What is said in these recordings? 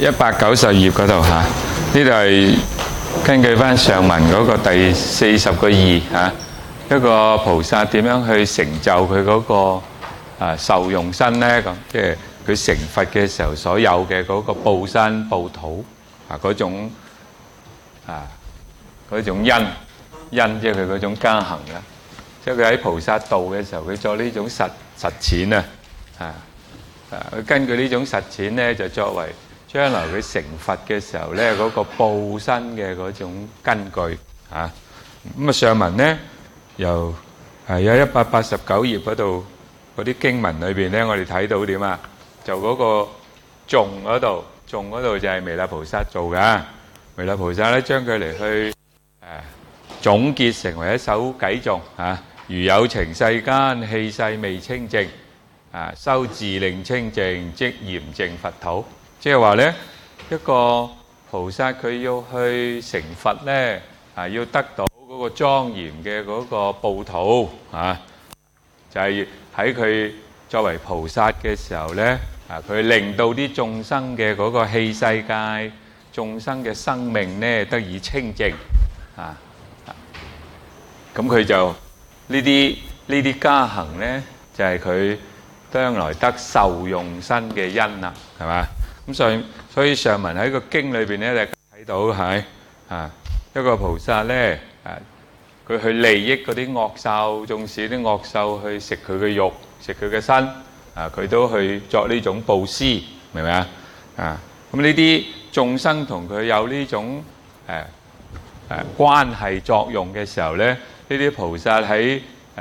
190頁嗰度嚇，呢度係根據翻上文嗰個第40個2嚇，一個菩薩點樣去成就佢嗰個受用身呢？咁即係佢成佛嘅時候所有嘅嗰個報身報土嗰種因，即係佢嗰種加行啦。即係佢喺菩薩道嘅時候，佢做呢種實踐佢根據呢種實踐咧，就作為將來佢成佛嘅時候咧，嗰個報身嘅嗰種根據嚇。咁啊上文咧，由有189頁嗰度嗰啲經文裏邊咧，我哋睇到點啊？就嗰個頌嗰度就係彌勒菩薩做㗎。彌勒菩薩咧將佢嚟去總結成為一首偈頌嚇。如有情世間氣勢未清淨，修自令清淨，即嚴淨佛土。即係話咧，一個菩薩佢要去成佛咧，要得到嗰個莊嚴嘅嗰個報土就係喺佢作為菩薩嘅時候咧，佢令到啲眾生嘅嗰個器世界、眾生嘅生命咧得以清淨咁佢就呢啲加行咧，就係佢將來得受用身嘅因啦，係嘛？咁所以上文喺個經裏邊咧，你睇到係一個菩薩咧，佢去利益嗰啲惡獸，縱使啲惡獸去食佢嘅肉、食佢嘅身，佢都去作呢種布施，明唔明啊？咁呢啲眾生同佢有呢種關係作用嘅時候咧，呢啲菩薩喺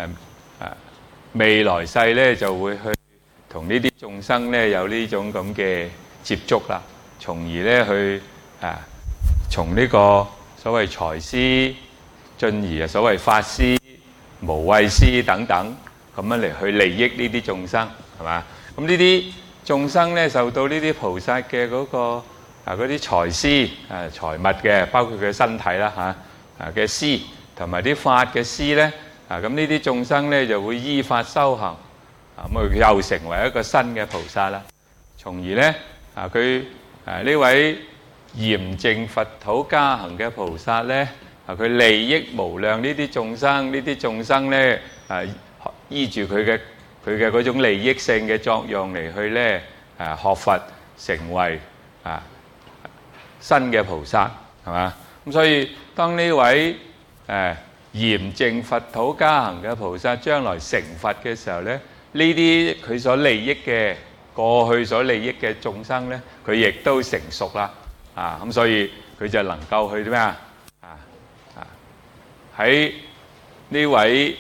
未來世咧就會去同呢啲眾生咧有呢種咁嘅接觸啦，從而咧去從呢個所謂財施，進而所謂法施、無畏施等等咁樣嚟去利益呢啲眾生，係嘛？咁呢啲眾生咧受到呢啲菩薩嘅嗰個嗰啲財施財物嘅，包括佢身體啦嘅施，同埋啲法嘅施咧。咁呢啲眾生咧就會依法修行，咁又成為一個新嘅菩薩啦。從而咧佢呢位嚴淨佛土加行嘅菩薩咧，佢利益無量呢啲眾生，呢啲眾生咧依住佢嘅嗰種利益性嘅作用嚟去咧學佛，成為新嘅菩薩，係嘛？咁所以當呢位嚴淨佛土加行嘅菩薩將來成佛嘅時候咧，呢啲佢所利益嘅過去所利益嘅眾生咧，佢亦都成熟啦，咁所以佢就能夠去啲咩喺呢位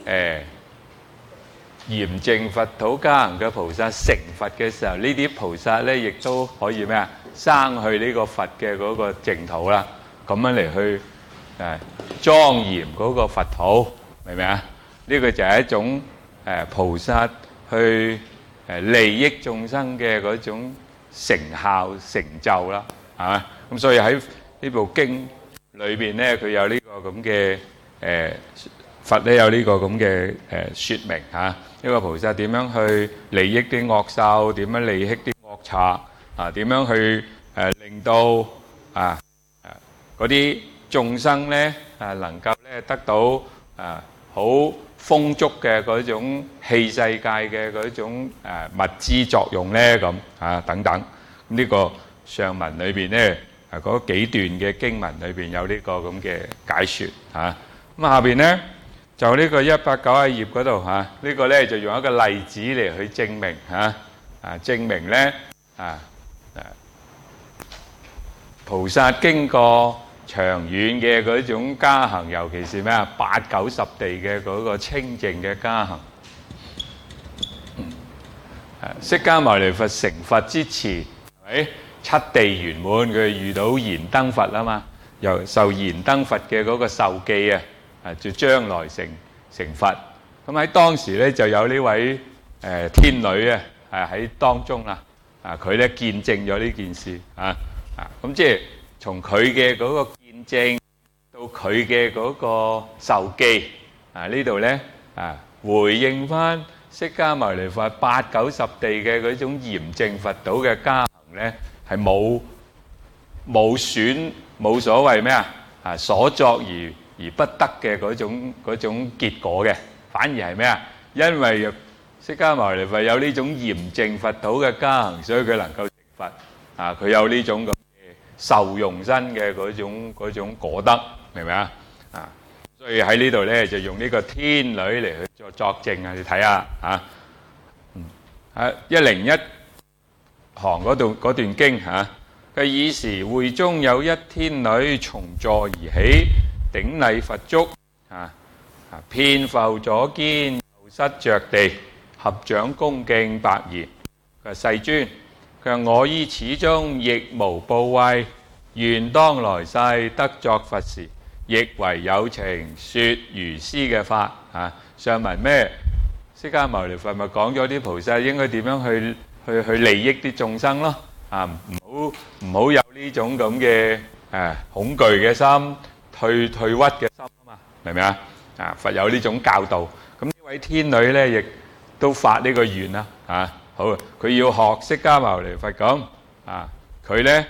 嚴淨佛土加行嘅菩薩成佛嘅時候，呢啲菩薩咧亦都可以咩生去呢個佛嘅嗰個淨土啦，咁樣嚟去莊嚴嗰個佛土，明唔明啊？呢個就係一種菩薩去利益眾生嘅嗰種成效成就啦，係嘛？咁所以喺呢部經裏邊咧，佢有呢個咁嘅佛咧有呢個咁嘅説明呢個菩薩點樣去利益啲惡獸，點樣利益啲惡賊點樣去令到嗰啲眾生咧能夠咧得到好豐足嘅嗰種器世界嘅嗰種物資作用咧，咁等等。呢個上文裏邊咧嗰幾段嘅經文裏邊有呢個咁嘅解説咁下邊咧就呢個190頁嗰度呢個咧就用一個例子嚟去證明證明咧菩薩經過長遠嘅嗰種加行，尤其是咩8、9十地嘅嗰個清淨嘅加行。釋迦牟尼佛成佛之前，係咪7地圓滿？佢遇到燃燈佛啊嘛，又受燃燈佛嘅嗰個受記就將來成佛。咁喺當時咧就有呢位天女喺當中啦，佢咧見證咗呢件事咁即係從佢嘅嗰個見證到佢嘅嗰個受記呢度咧回應翻釋迦牟尼佛8、9十地嘅嗰種嚴淨佛土嘅加行咧， 係冇損冇所謂咩啊所作而不得嘅嗰種結果嘅，反而係咩啊？因為釋迦牟尼佛有呢種嚴淨佛土嘅加行，所以佢能夠成佛啊！佢有呢種咁嘅受用身嘅嗰種果德，明唔明啊？啊！所以喺呢度咧就用呢個天女嚟去作證啊！你睇下101行嗰段經嚇。佢爾時會中有一天女從座而起，頂禮佛足，遍覆左肩，右膝着地，合掌恭敬白言：佢話世尊，佢話我於此中亦無怖畏，願當來世得作佛時，亦為有情説如斯嘅法。上文咩？釋迦牟尼佛咪講咗啲菩薩應該點樣去利益啲眾生咯。唔好有呢種咁嘅恐懼嘅心、退屈嘅心啊嘛，明唔明啊？佛有呢種教導，咁呢位天女咧亦都發呢個願啦。好，佢要學釋迦牟尼佛咁佢咧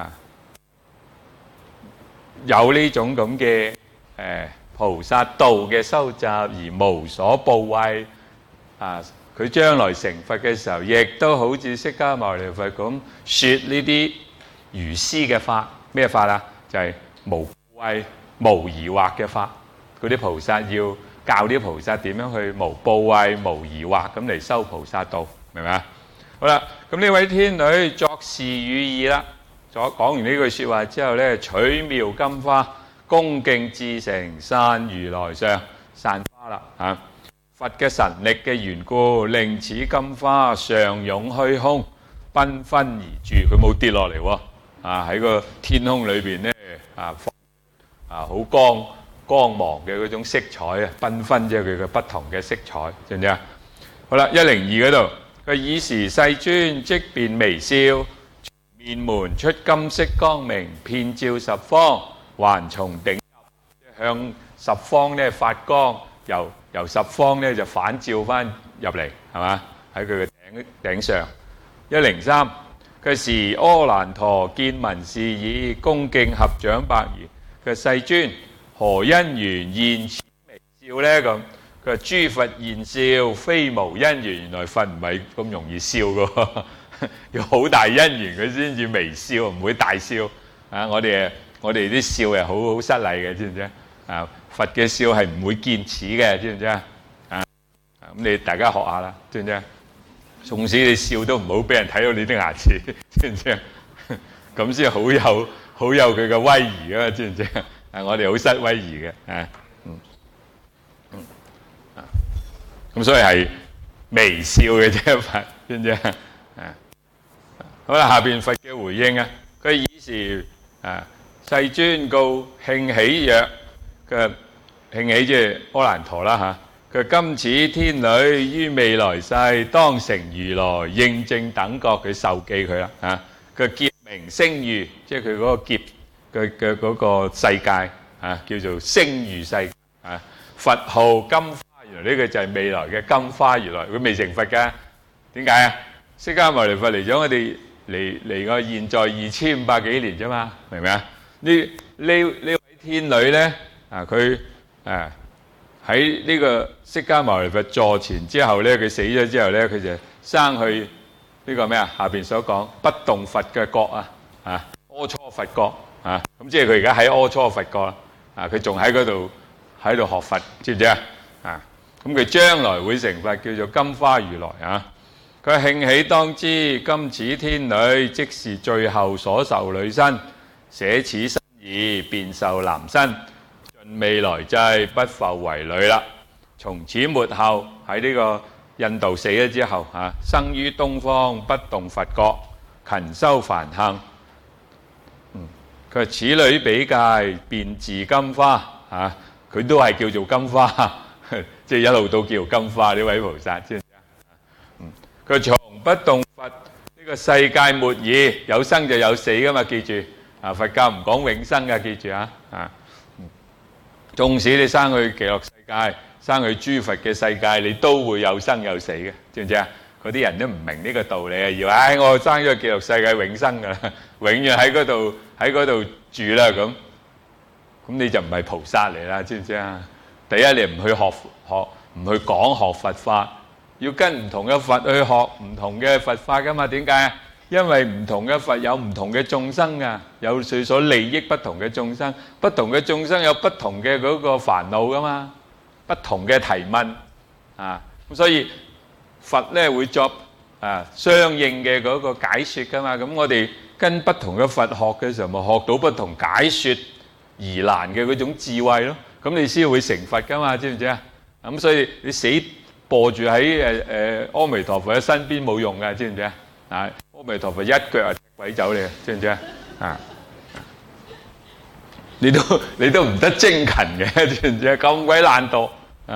有呢種咁嘅菩薩道嘅修習而無所怖畏佢將來成佛嘅時候，亦都好似釋迦牟尼佛咁説呢啲如斯嘅法。咩法啊？就係無怖畏、無疑惑嘅法。嗰啲菩薩要教啲菩薩點樣去無怖畏、無疑惑咁嚟修菩薩道，明唔明啊？好啦，咁呢位天女作是語意啦。講完呢句説話之後咧，取妙金花，恭敬至誠，散如來相，散花啦佛嘅神力嘅緣故，令此金花上湧虛空，繽紛而住。佢冇跌落嚟喎，喺個天空裏邊咧好光芒嘅嗰種色彩繽紛，即係佢嘅不同嘅色彩，知唔知啊？好啦，102嗰度，佢爾時世尊即便微笑，面門出金色光明，遍照十方，還從頂入，向十方咧發光。由十方咧就反照翻入嚟，係嘛？喺佢嘅頂上。103，佢時阿難陀見聞是已，恭敬合掌白言：佢世尊，何因緣現此微笑呢？咁佢話諸佛現笑，非無因緣。原來佛唔係咁容易笑㗎，要好大因緣佢先至微笑，唔會大笑。我哋啲笑係好失禮嘅，知唔知啊？佛嘅笑係唔會見齒嘅，知唔知啊？咁你大家學下啦，知唔知啊？縱使你笑都唔好俾人睇到你啲牙齒，知唔知啊？咁先好有佢嘅威儀啊，知唔知啊？我哋好失威儀嘅，咁所以係微笑嘅啫，佛知唔知啊？好啦，下邊佛嘅回應啊，佢爾時世尊告慶喜曰：佢慶喜即係阿難陀啦嚇。佢今此天女於未來世當成如來應正等覺，佢授記佢啦嚇。佢劫名聲喻，即係佢嗰個劫嘅嗰個世界叫做聲喻世界佛號金花如來，呢個就係未來嘅金花如來。佢未成佛㗎，點解啊？釋迦牟尼佛嚟咗我哋嚟個現在2500幾年啫嘛，明唔明啊？呢位天女咧佢喺呢個釋迦牟尼佛座前之後咧，佢死咗之後咧，佢就生去呢個咩啊？下邊所講不動佛嘅國阿初佛國咁即係佢而家喺阿初佛國佢仲喺嗰度學佛，知唔知啊？咁佢將來會成佛，叫做金花如來佢慶喜當知，今此天女即是最後所受女身，捨此身已，便受男身。未來際不復為女啦。從此末後喺呢個印度死咗之後生於東方不動佛國，勤修梵行。佢話此女比界便自金花佢都係叫做金花，即係一路都叫金花呢位菩薩，知唔知佢從不動佛呢個世界末已，有生就有死噶嘛，記住佛教唔講永生噶，記住縱使你生去極樂世界，生去諸佛嘅世界，你都會有生有死嘅，知唔知啊？ 嗰啲人都唔明呢個道理啊，以為我生咗極樂世界永生㗎啦，永遠喺嗰度住啦咁你就唔係菩薩嚟啦，知唔知啊？第一你唔去學唔去講學佛法，要跟唔同嘅佛去學唔同嘅佛法㗎嘛？點解啊？因為唔同嘅佛有唔同嘅眾生㗎，有佢所利益不同嘅眾生，不同嘅眾生有不同嘅嗰個煩惱㗎嘛，不同嘅提問啊，咁所以佛咧會作相應嘅嗰個解説㗎嘛。咁我哋跟不同嘅佛學嘅時候，咪學到不同解説疑難嘅嗰種智慧咯。咁你先會成佛㗎嘛？知唔知啊？咁所以你死播住喺阿彌陀佛嘅身邊冇用㗎，知唔知啊？阿彌陀佛一腳就踢鬼走你，知唔知啊？你都唔得精勤嘅，知唔知啊？咁鬼懶惰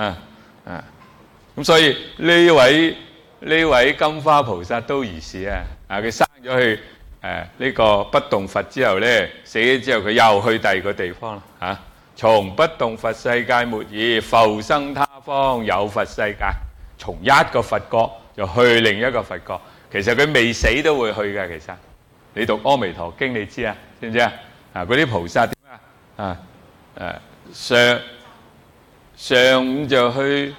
咁所以呢位金花菩薩都如是啊！佢生咗去呢個不動佛之後咧，死咗之後佢又去第二個地方啦從不動佛世界末已，復生他方有佛世界。從一個佛國就去另一個佛國。其實佢未死都會去嘅。其實你讀《阿彌陀經》你知啊，知唔知啊？嗰啲菩薩點上午就去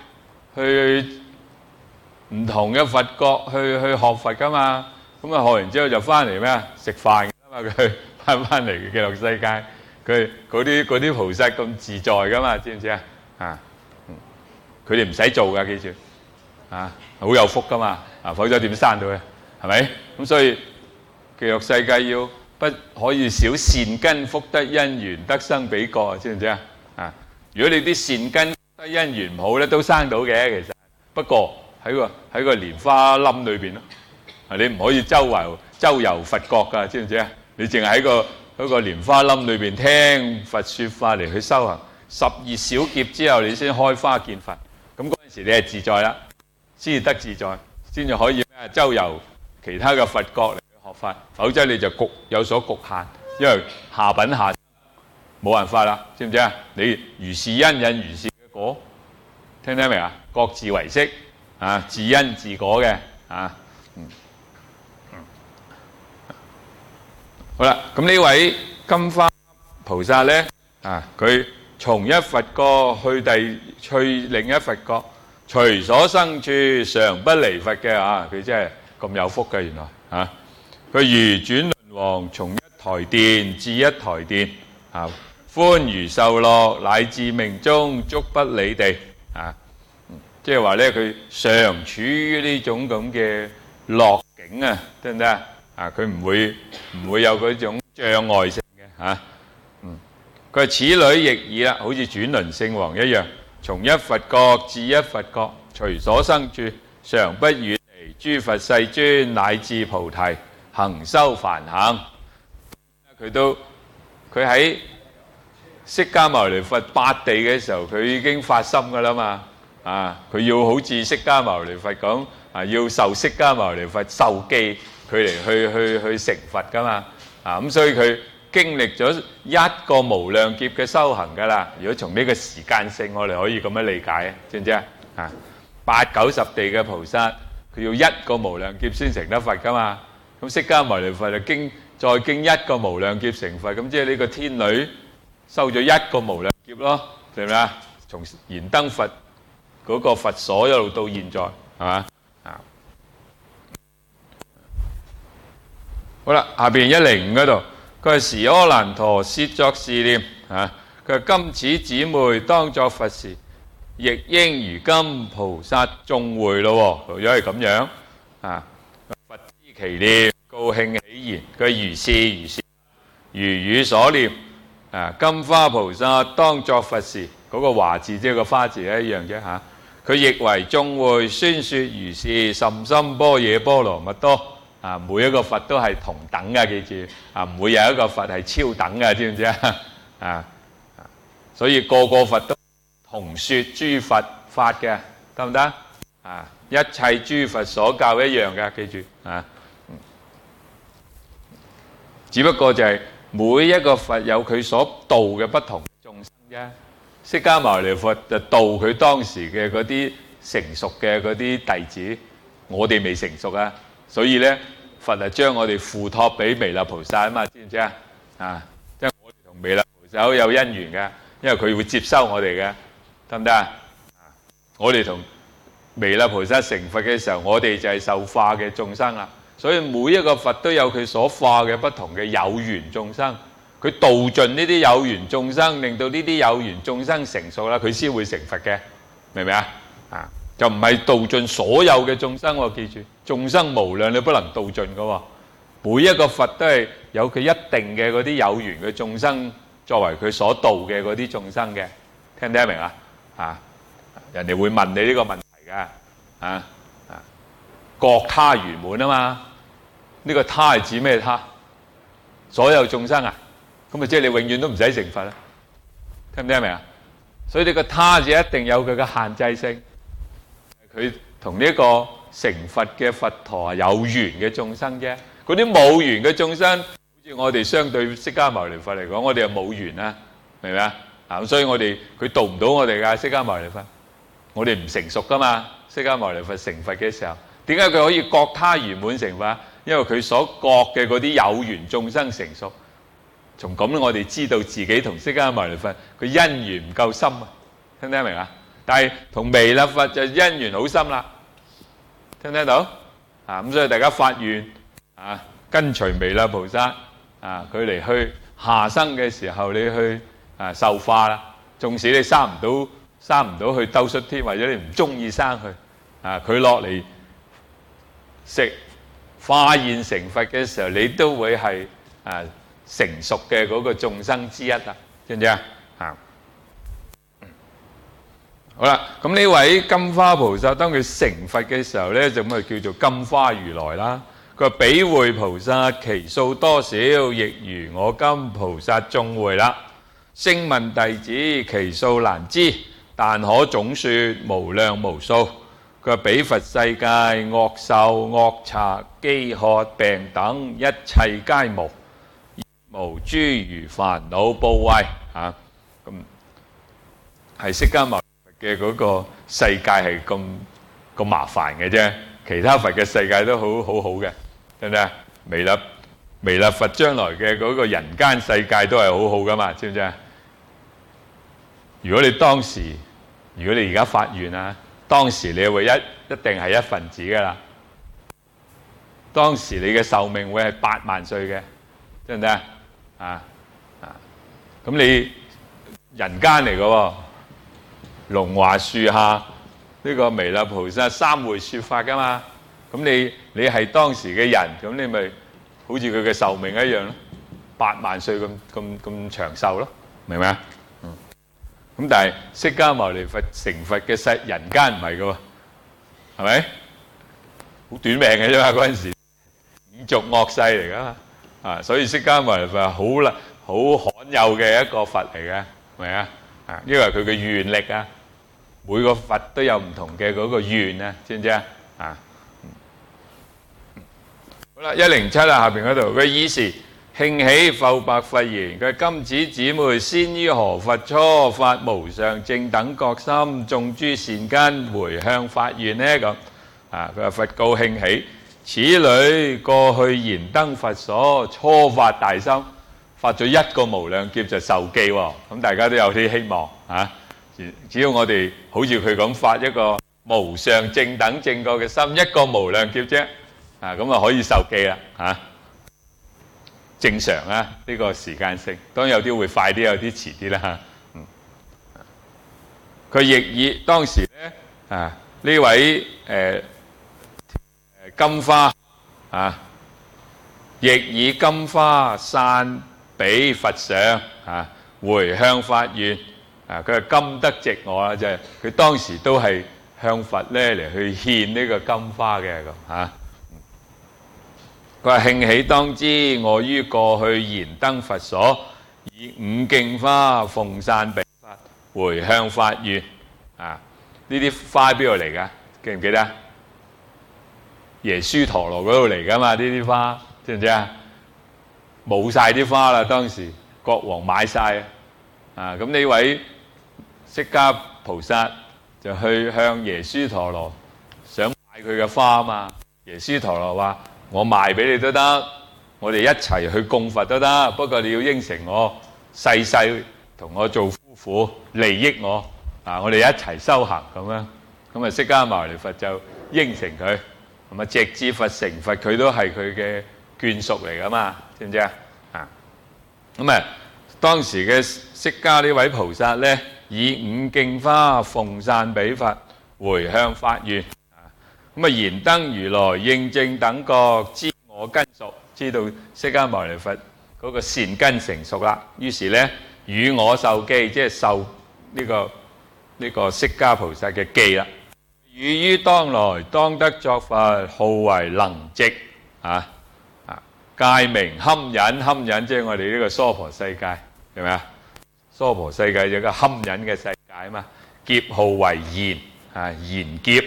唔同嘅佛國去學佛噶嘛。咁學完之後就翻嚟咩啊？食飯噶嘛。佢翻嚟極樂世界，佢嗰啲菩薩咁自在噶嘛，知唔知啊？佢哋唔使做噶，記住好有福噶嘛。否則點生到嘅？係咪？咁所以極樂世界要不可以少善根福德因緣得生彼國，知唔知啊？如果你啲善根福德因緣唔好咧，都生到嘅其實。不過喺個蓮花冧裏邊咯。你唔可以周遊佛國㗎，知唔知啊？你淨係喺個蓮花冧裏邊聽佛説法嚟去修行，12小劫之後你先開花見佛。咁嗰陣時你係自在啦，先至得自在，先至可以周遊其他嘅佛國嚟去學法。否則你就有所局限，因為下品下生冇辦法啦，知唔知啊？你如是因引如是嘅果，聽明啊？各自為色自因自果嘅好啦，咁呢位金花菩薩咧佢從一佛國去另一佛國，隨所生處常不離佛嘅佢真係咁有福嘅。原來佢如轉輪王，從一台殿至一台殿歡如受樂，乃至命終足不理地即係話咧，佢常處於呢種咁嘅樂境得唔得佢唔會有嗰種障礙性嘅佢話此女亦爾啦，好似轉輪聖王一樣，從一佛國至一佛國，隨所生處，常不遠離諸佛世尊，乃至菩提，行修梵行。佢喺釋迦牟尼佛八地嘅時候，佢已經發心㗎啦嘛。佢要好似釋迦牟尼佛講要受釋迦牟尼佛受記，佢嚟去成佛㗎嘛。咁所以佢經歷咗一個無量劫嘅修行㗎啦。如果從呢個時間性，我哋可以咁樣理解，知唔知啊？8、90地嘅菩薩，佢要一個無量劫先成得佛㗎嘛。咁釋迦牟尼佛就再經一個無量劫成佛，咁即係呢個天女修咗一個無量劫咯，明唔明啊？從燃燈佛嗰個佛所一路到現在，係嘛？好啦，下邊105嗰度，佢話時阿難陀薛作是念佢話今此姊妹當作佛時，亦應如今菩薩眾會咯。如果係咁樣佛知其念，高興喜言，佢如是，如汝所念金花菩薩當作佛時，嗰個華字即係個花字一樣啫佢亦為眾會宣說如是甚深般若波羅蜜多。每一個佛都係同等嘅，記住唔會有一個佛係超等嘅，知唔知所以個個佛都同說諸佛法嘅，得唔得一切諸佛所教一樣嘅，記住只不過就係每一個佛有佢所度嘅不同眾生啫。釋迦牟尼佛就度佢當時嘅嗰啲成熟嘅嗰啲弟子， 我哋未成熟啊，所以咧佛係將我哋付託俾彌勒菩薩啊嘛，知唔知啊？即係我哋同彌勒菩薩好有姻緣嘅，因為佢會接收我哋嘅，得唔得啊？我哋同彌勒菩薩成佛嘅時候，我哋就係受化嘅眾生啦。所以每一個佛都有佢所化嘅不同嘅有緣眾生，佢度盡呢啲有緣眾生，令到呢啲有緣眾生成熟啦，佢先會成佛嘅，明唔明啊？就唔係度盡所有嘅眾生喎，記住，眾生無量，你不能度盡㗎喎。每一個佛都係有佢一定嘅嗰啲有緣嘅眾生作為佢所度嘅嗰啲眾生嘅，聽唔聽得明啊？人哋會問你呢個問題㗎，覺他圓滿啊嘛。呢個他係指咩他？所有眾生啊，咁啊即係你永遠都唔使成佛啦，聽唔聽得明啊？所以呢個他字一定有佢嘅限制性，佢同呢個成佛嘅佛陀有緣嘅眾生啫。嗰啲冇緣嘅眾生，好似我哋相對釋迦牟尼佛嚟講，我哋係冇緣啊，明唔明啊？咁所以佢度唔到我哋㗎，釋迦牟尼佛，我哋唔成熟㗎嘛。釋迦牟尼佛成佛嘅時候，點解佢可以覺他圓滿成佛？因為佢所覺嘅嗰啲有緣眾生成熟，從咁我哋知道自己同釋迦牟尼佛佢因緣唔夠深啊，聽唔聽明啊？但係同彌勒佛就因緣好深啦，聽唔聽到？咁所以大家發願跟隨彌勒菩薩佢嚟去下生嘅時候，你去受化啦。縱使你生唔到去兜率天，或者你唔中意生去佢落嚟食化現成佛嘅時候，你都會係成熟嘅嗰個眾生之一啦，知唔知啊？好啦，咁呢位金花菩薩當佢成佛嘅時候咧，就咁叫做金花如來啦。佢話：彼會菩薩其數多少，亦如我今菩薩眾會啦。聲聞弟子其數難知，但可總說無量無數。佢話：彼佛世界惡獸惡賊飢渴病等一切皆無，無諸餘煩惱怖畏咁係釋迦牟尼佛嘅嗰個世界係咁麻煩嘅啫，其他佛嘅世界都好好嘅，對唔對啊？彌勒佛將來嘅嗰個人間世界都係好好噶嘛，知唔知啊？如果你而家發願啊，當時你會一定係一分子噶啦。當時你嘅壽命會係8萬歲嘅，知唔知啊？咁你人間嚟嘅喎，龍華樹下呢個彌勒菩薩3會說法噶嘛。咁你係當時嘅人，咁你咪好似佢嘅壽命一樣咯，8萬歲咁長壽咯，明唔明啊？咁但係釋迦牟尼佛成佛嘅人間唔係嘅喎，係咪？好短命嘅啫嘛，嗰陣時五濁惡世嚟噶嘛，所以釋迦牟尼佛係好罕有嘅一個佛嚟嘅，明啊？因為佢嘅願力啊，每個佛都有唔同嘅嗰個願啊，知唔知啊？好啦，107下邊嗰度佢爾時興起復白佛言：佢金子姊妹，先於何佛初發無上正等覺心，種諸善根，回向發願呢？咁佢話佛告興起，此女過去燃燈佛所初發大心，發咗一個無量劫就受記喎。咁大家都有啲希望只要我哋好似佢咁發一個無上正等正覺嘅心，一個無量劫啫，咁啊可以受記啦正常啊，呢個時間性，當然有啲會快啲，有啲遲啲啦佢亦以當時咧呢位金花亦以金花散彼佛上回向發願佢係金德值我啦，就係佢當時都係向佛咧嚟去獻呢個金花嘅咁佢話興起當知，我於過去燃燈佛所，以5徑花奉散彼佛，回向發願呢啲花喺邊度嚟㗎？記唔記得？耶輸陀羅嗰度嚟㗎嘛？呢啲花知唔知啊？冇晒啲花啦，當時國王買晒咁呢位釋迦菩薩就去向耶輸陀羅想買買佢嘅花啊嘛。耶輸陀羅話：我賣俾你都得，我哋一齊去供佛都得，不過你要應承我，世世同我做夫婦，利益我我哋一齊修行咁樣。咁啊，釋迦牟尼佛就應承佢，咁啊，直至佛成佛，佢都係佢嘅眷屬嚟噶嘛，知唔知啊？咁啊，當時嘅釋迦呢位菩薩咧，以5徑花奉散彼佛，回向發願。咁啊，燃燈如來應正等覺，知我根熟，知道釋迦牟尼佛嗰個善根成熟啦。於是咧，與我受記，即係受呢個釋迦菩薩嘅記啦。汝於當來當得作佛，號為能寂界名堪忍，堪忍即係我哋呢個娑婆世界，係咪啊？娑婆世界有個堪忍嘅世界啊嘛。劫號為燃燃劫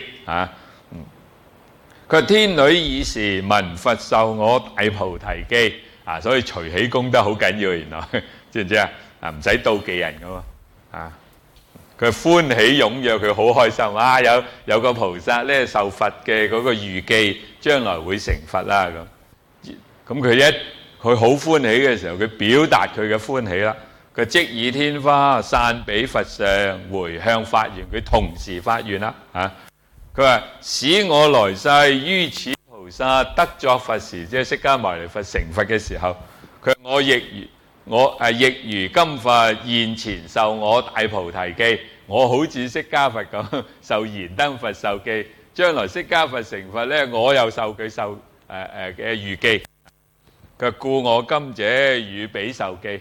佢話天女爾時聞佛授我大菩提記所以隨喜功德好緊要，原來知唔知啊？唔使妒忌人噶嘛佢歡喜踴躍，佢好開心有個菩薩咧受佛嘅嗰個預記，將來會成佛啦咁佢好歡喜嘅時候，佢表達佢嘅歡喜啦。佢即以天花散彼佛上，回向發願，佢同時發願啦佢話使我來世於此菩薩得作佛時，即係釋迦牟尼佛成佛嘅時候，佢話我亦如今佛現前受我大菩提記，我好似釋迦佛咁受燃燈佛受記，將來釋迦佛成佛咧，我又受佢受嘅預記。佢話故我今者與彼受記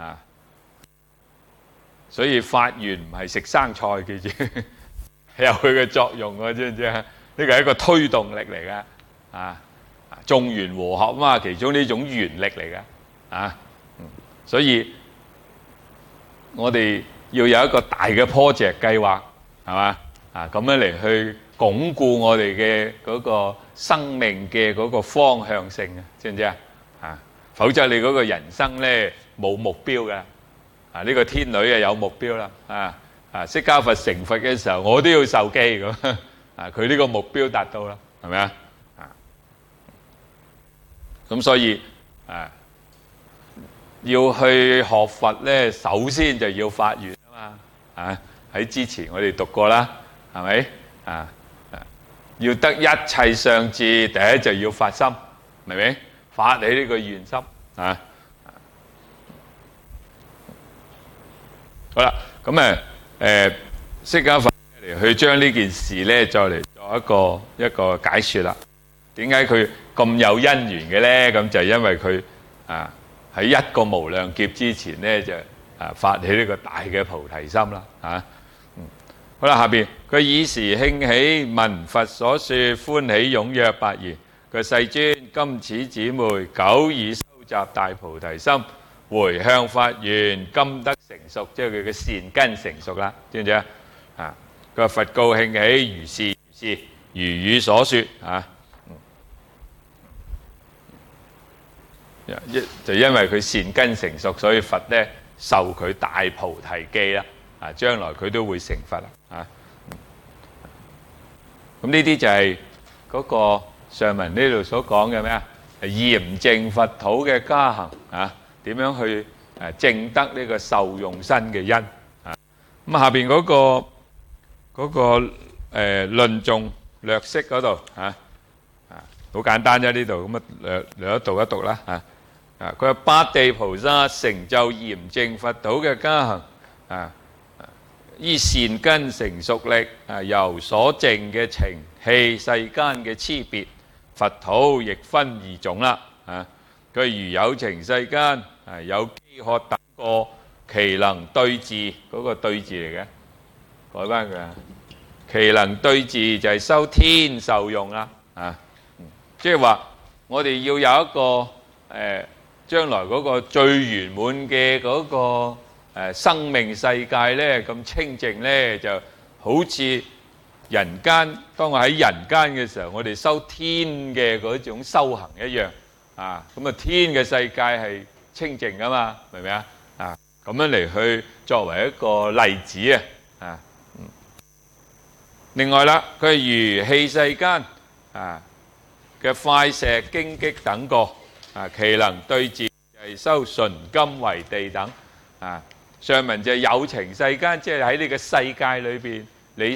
所以發願唔係食生菜，記住有佢嘅作用喎，知唔知啊？呢個係一個推動力嚟㗎眾緣和合嘛，其中呢種緣力嚟㗎所以我哋要有一個大嘅 project 計劃，係嘛咁樣嚟去鞏固我哋嘅嗰個生命嘅嗰個方向性知唔知啊？否則你嗰個人生咧冇目標㗎呢個天女有目標啦釋迦佛成佛嘅時候，我都要受記咁佢呢個目標達到啦，係咪咁所以要去學佛咧，首先就要發願嘛喺之前我哋讀過啦，係咪要得一切相智，第一就要發心，明唔明？發起呢個願心好啦，咁釋迦佛嚟去將呢件事咧，再嚟做一個解說啦。點解佢咁有因緣嘅咧？咁就因為佢喺一個無量劫之前咧，就發起呢個大嘅菩提心啦好啦，下邊佢以時興起聞佛所說，歡喜踴躍白言：佢世尊，今此姊妹久已收集大菩提心，回向發願，今得成熟，即係佢嘅善根成熟啦，知唔知啊？佢話佛告興起，如是，如汝所說就因為佢善根成熟，所以佛咧受佢大菩提記啦將來佢都會成佛啦咁呢啲就係嗰個上文呢度所講嘅咩嚴淨佛土嘅加行點樣去證得呢個受用身嘅因咁下邊嗰個論頌略釋嗰度好簡單啫，呢度咁略一讀一讀啦佢話八地菩薩成就嚴淨佛土嘅加行依善根成熟力由所證嘅情器世間嘅差別，佛土亦分二種啦佢如有情世間有飢渴等過，其能對治嗰個對治嚟嘅，改翻佢其能對治就係修天受用啦即係話我哋要有一個將來嗰個最圓滿嘅嗰個生命世界咧，咁清淨咧，就好似人間，當我喺人間嘅時候，我哋修天嘅嗰種修行一樣咁天嘅世界係清淨噶嘛，明唔明咁樣嚟去作為一個例子咁另外啦，佢係如器世間嘅快石、荊棘等個其能對治，係修純金為地等上文就係有情世間，即係喺你嘅世界裏邊，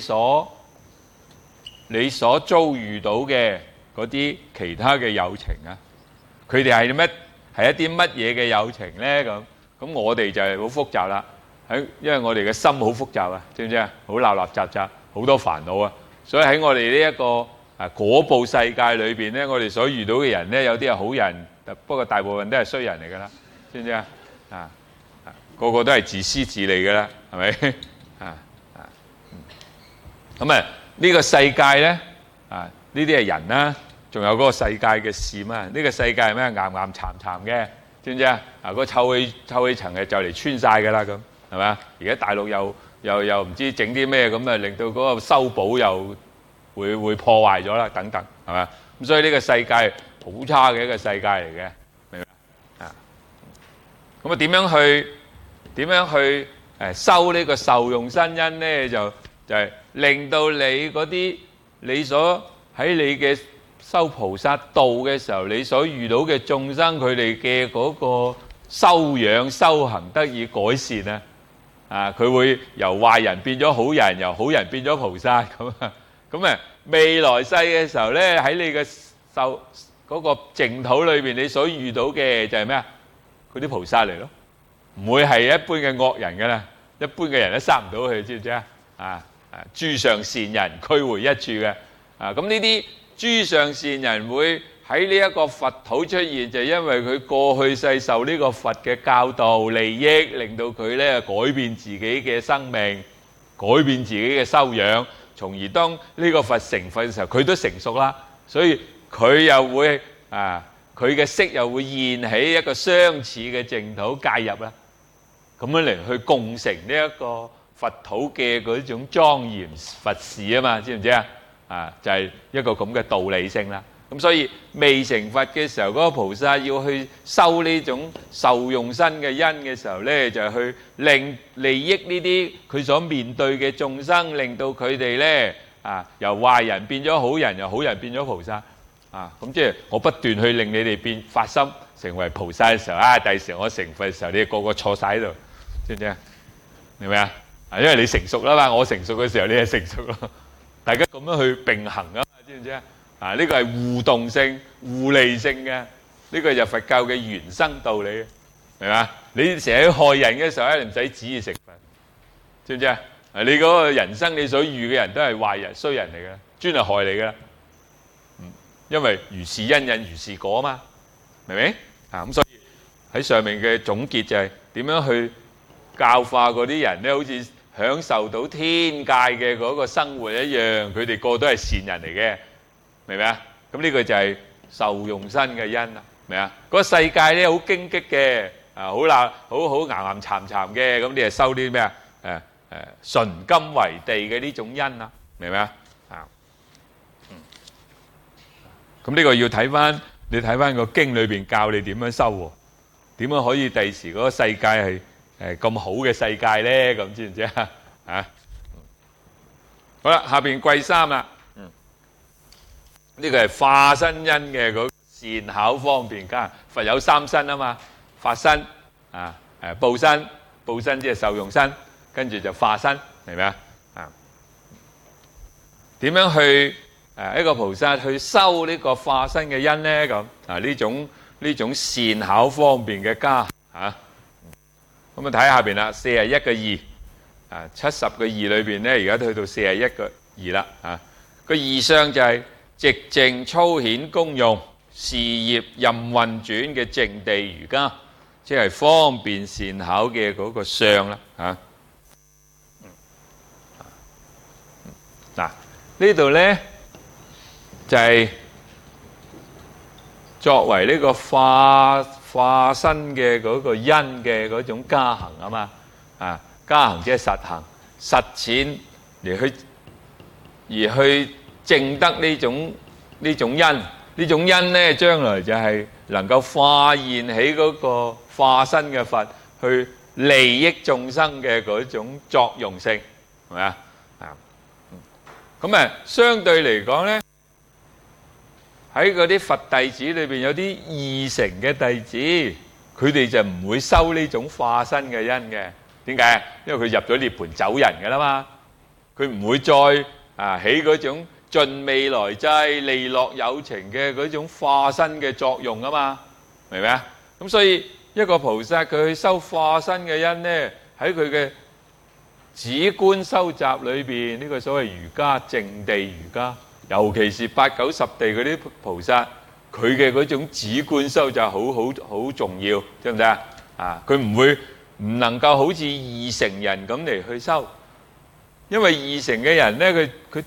你所遭遇到嘅嗰啲其他嘅有情佢哋係一啲乜嘢嘅有情呢？咁我哋就係好複雜啦，因為我哋嘅心好複雜知唔知好立立雜雜，好多煩惱所以喺我哋呢一個果報世界裏邊呢，我哋所遇到嘅人呢，有啲係好人，不過大部分都係衰人嚟㗎啦，知唔知個個都係自私自利㗎啦，係咪咁呢個世界呢，呢啲係人啦，仲有嗰個世界嘅事嘛？呢個世界係咩？岩岩巉巉嘅，知唔知個臭氣層係就嚟穿晒㗎啦，咁係咪？而家大陸又唔知整啲咩咁令到嗰個修補又會破壞咗啦，等等係咪？咁所以呢個世界好差嘅一個世界嚟嘅，明白咁點樣去修呢個受用身因呢？就係令到你嗰啲你所喺你嘅修菩薩道嘅時候，你所遇到嘅眾生佢哋嘅嗰個修養修行得以改善佢會由壞人變咗好人，由好人變咗菩薩咁未來世嘅時候呢，喺你嘅受嗰個淨土裏邊，你所遇到嘅就係咩嗰啲菩薩嚟咯，唔會係一般嘅惡人㗎啦，一般嘅人都生唔到去，知唔知諸上善人俱會一處嘅咁呢啲諸上善人會喺呢一個佛土出現，就因為佢過去世受呢個佛嘅教導利益，令到佢呢改變自己嘅生命，改變自己嘅修養，從而當呢個佛成佛嘅時候，佢都成熟啦，所以佢又會佢嘅色又會現起一個相似嘅淨土介入啦，咁樣嚟去共成呢一個佛土嘅嗰種莊嚴佛事嘛，知唔知就係一個咁嘅道理性啦。咁所以未成佛嘅時候，嗰個菩薩要去修呢種受用身嘅因嘅時候呢，就係去利益呢啲佢所面對嘅眾生，令到佢哋呢由壞人變咗好人，由好人變咗菩薩咁即係我不斷去令你哋發心成為菩薩嘅時候第時我成佛嘅時候，你哋個個坐晒喺度，知唔知明唔明因為你成熟啦嘛，我成熟嘅時候你係成熟咯，大家咁樣去並行知唔知呢個係互動性、互利性嘅，呢個就佛教嘅原生道理，明嘛？你成日害人嘅時候你唔使旨意成佛，知唔知你嗰個人生你所遇嘅人都係壞人、衰人嚟嘅，專係害你嘅，因為如是因引如是果嘛，明唔明咁所以喺上面嘅總結就係點樣去教化嗰啲人呢？好似享受到天界嘅嗰個生活一樣，佢哋個個都係善人嚟嘅，明唔明咁呢個就係受用身嘅因啦，明嗰個世界呢好荊棘嘅，好岩岩巉巉嘅，咁你係收啲咩純金為地嘅呢種因啦，明唔明咁呢個要睇翻，你睇翻個經裏邊教你點樣修喎，點樣可以第時嗰個世界係咁好嘅世界呢？咁知唔知好啦，下邊貴三啦，呢個係化身因嘅嗰善巧方便加佛有三身啊嘛，法身報身，報身即係受用身，跟住就化身，明唔明點樣去一個菩薩去修呢個化身嘅因呢？咁呢種善巧方便嘅加咁睇下邊啦，41個二70個二裏邊呢，而家都去到41個二啦個二相就係寂靜粗顯功用事業任運轉嘅淨地瑜伽，即係方便善巧嘅嗰個相啦呢度呢就係作為呢個化身嘅嗰個因嘅嗰種加行啊嘛加行即係實行實踐而去證得呢種因，呢種因呢將來就係能夠化現起嗰個化身嘅佛去利益眾生嘅嗰種作用性，係咪咁相對嚟講咧，喺嗰啲佛弟子裏邊有啲義成嘅弟子，佢哋就唔會修呢種化身嘅因嘅。點解？因為佢入咗涅槃走人㗎啦嘛，佢唔會再起嗰種盡未來際利樂有情嘅嗰種化身嘅作用啊嘛，明唔明啊？咁所以一個菩薩佢去修化身嘅因咧，喺佢嘅止觀修習裏邊，呢個所謂瑜伽淨地瑜伽，尤其是八九十地嗰啲菩薩，佢嘅嗰種止觀修習好重要，知唔知啊？佢唔能夠好似二乘人咁嚟去修，因為二乘嘅人咧，佢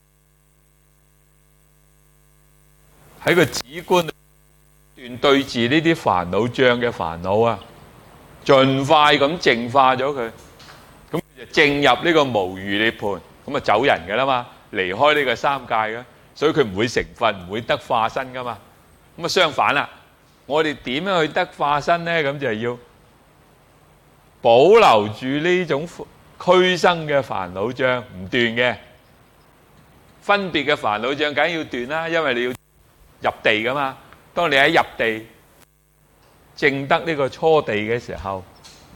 喺個止觀段對治呢啲煩惱障嘅煩惱啊，盡快咁淨化咗佢，咁就正入呢個無餘涅槃，咁走人㗎啦嘛，離開呢個三界㗎，所以佢唔會成佛，唔會得化身㗎嘛。咁相反啦，我哋點樣去得化身咧？咁就係要保留住呢種俱生嘅煩惱障唔斷嘅，分別嘅煩惱障梗要斷啦，因為你要入地㗎嘛。當你喺入地證得呢個初地嘅時候，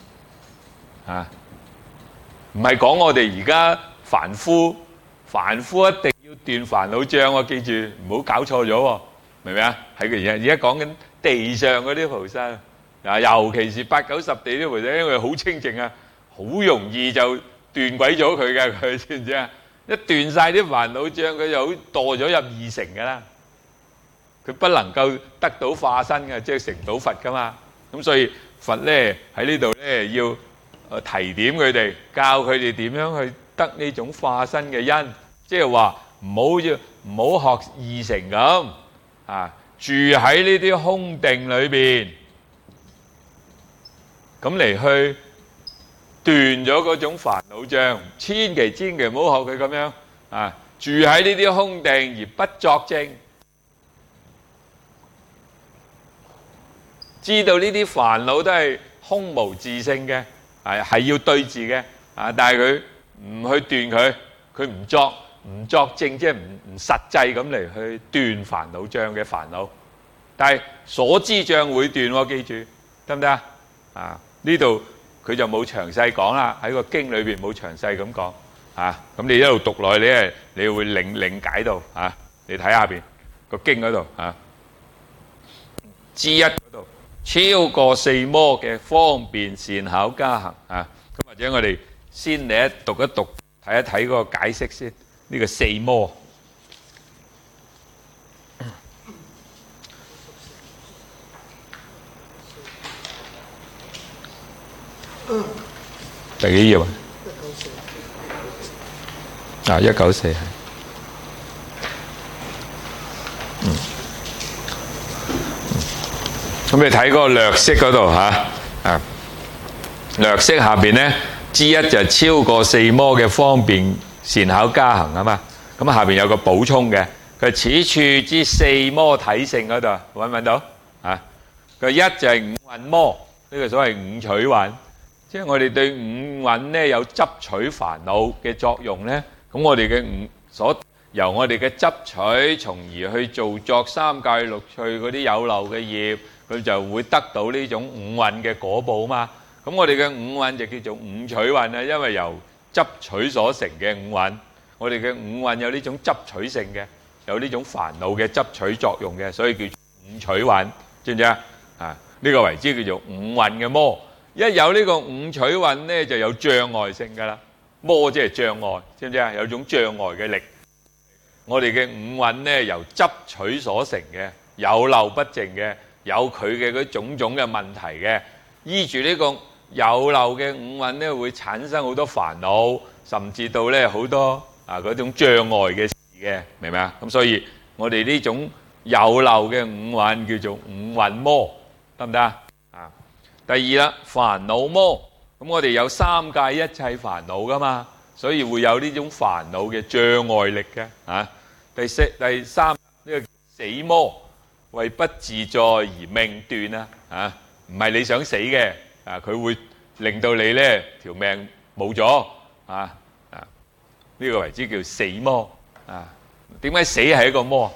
唔係講我哋而家凡夫一定要斷煩惱障喎，記住唔好搞錯咗喎，明唔明啊？係佢而家講緊地上嗰啲菩薩，尤其是八九十地啲菩薩，因為好清淨啊，好容易就斷鬼咗佢嘅，佢知唔知啊？一斷晒啲煩惱障，佢就好墮咗入二乘㗎啦。佢不能夠得到化身嘅，即係成到佛噶嘛。咁所以佛咧喺呢度咧要提點佢哋，教佢哋點樣去得呢種化身嘅因，即係話唔好學二乘咁住喺呢啲空定裏邊，咁嚟去斷咗嗰種煩惱障。千祈唔好學佢咁樣住喺呢啲空定而不作證。知道呢啲煩惱都係空無自性嘅，係要對治嘅，但係佢唔去斷佢，佢唔作證，即係唔實際咁嚟去斷煩惱障嘅煩惱。但係所知障會斷喎，記住得唔得啊？呢度佢就冇詳細講啦，喺個經裏邊冇詳細咁講咁你一路讀落去，你會領解到你睇下邊個經嗰度之一嗰度。超過四摩嘅方便善巧加行咁或者我哋先嚟讀一讀，睇一睇嗰個解釋先。呢個四摩第幾頁194係。咁你睇嗰個略釋嗰度略釋下邊咧，之一就超過四摩嘅方便善巧加行啊嘛。咁下邊有個補充嘅，佢此處之四摩體性嗰度揾唔揾到佢一就係五蘊摩，呢個所謂五取蘊，即係我哋對五蘊咧有執取煩惱嘅作用咧。咁我哋嘅由我哋嘅執取，從而去做作三界六趣嗰啲有漏嘅業，佢就會得到呢種五蘊嘅果報啊嘛。咁我哋嘅五蘊就叫做五取蘊啊，因為由執取所成嘅五蘊，我哋嘅五蘊有呢種執取性嘅，有呢種煩惱嘅執取作用嘅，所以叫做五取蘊，知唔知啊？呢個為之叫做五蘊嘅魔。一有呢個五取蘊咧，就有障礙性噶啦。魔即係障礙，知唔知啊？有種障礙嘅力。我哋嘅五蘊咧，由執取所成嘅，有漏不淨嘅，有佢嘅嗰種種嘅問題嘅，依住呢個有漏嘅五蘊咧，會產生好多煩惱，甚至到咧好多嗰種障礙嘅事嘅，明唔明啊？咁所以我哋呢種有漏嘅五蘊叫做五蘊魔，得唔得啊？第二啦，煩惱魔，咁我哋有三界一切煩惱噶嘛，所以會有呢種煩惱嘅障礙力嘅第三呢個死魔，為不自在而命斷唔係你想死嘅佢會令到你咧條命冇咗呢個為之叫死魔。 啊，點解死係一個魔？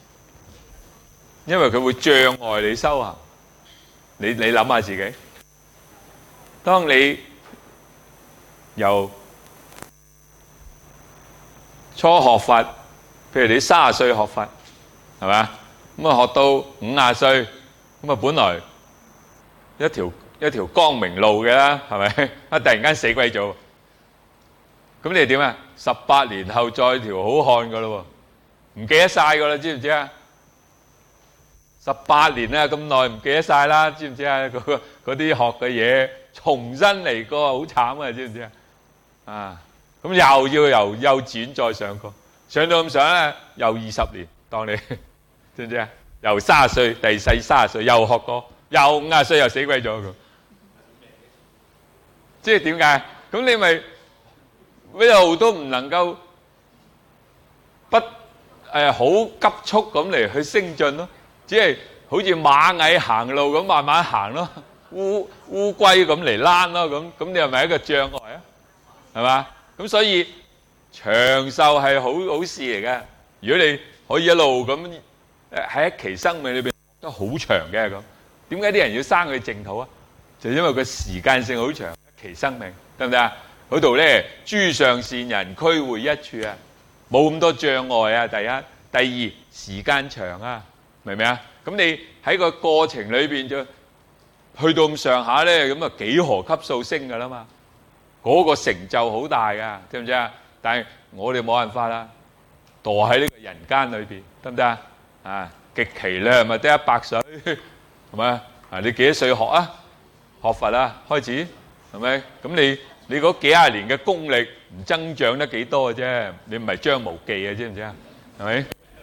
因為佢會障礙你修行。你諗下自己，當你由初學佛，譬如你30歲學佛，係嘛？咁啊學到50歲，咁啊本來一條光明路嘅啦，係咪？突然間死鬼咗，咁你點啊？18年後再條好漢噶咯喎，唔記得晒噶啦，知唔知啊？18年啦，咁耐唔記得晒啦，知唔知啊？嗰啲學嘅嘢重新嚟過，好慘啊，知唔知啊？啊，咁又要由幼稚園再上過，上到咁上咧，又20年，當你知唔知啊？由30歲，第四30歲又學過，又50歲又死鬼咗佢，即係點解？咁你咪一路都唔能夠好急速咁嚟去升進咯。只係好似螞蟻行路咁慢慢行咯，烏龜咁嚟躝咯，咁你係咪一個障礙啊？係嘛？咁所以長壽係好事嚟嘅。如果你可以一路咁喺一期生命裏邊都好長嘅咁，點解啲人要生去淨土啊？就因為個時間性好長，一期生命得唔得啊？嗰度咧諸上善人俱會一處啊，冇咁多障礙啊。第一，第二時間長啊。明唔明啊？咁你喺個過程裏邊就去到咁上下咧，咁啊幾何級數升噶啦嘛，嗰個成就好大噶，知唔知啊？但係我哋冇辦法啦，墮喺呢個人間裏邊，得唔得啊？啊，極其量咪得100歲，係咪啊？你幾多歲學啊？學佛啊，開始係咪？咁你嗰幾廿年嘅功力唔增長得幾多嘅啫？你唔係張無忌啊，知唔知啊？係咪？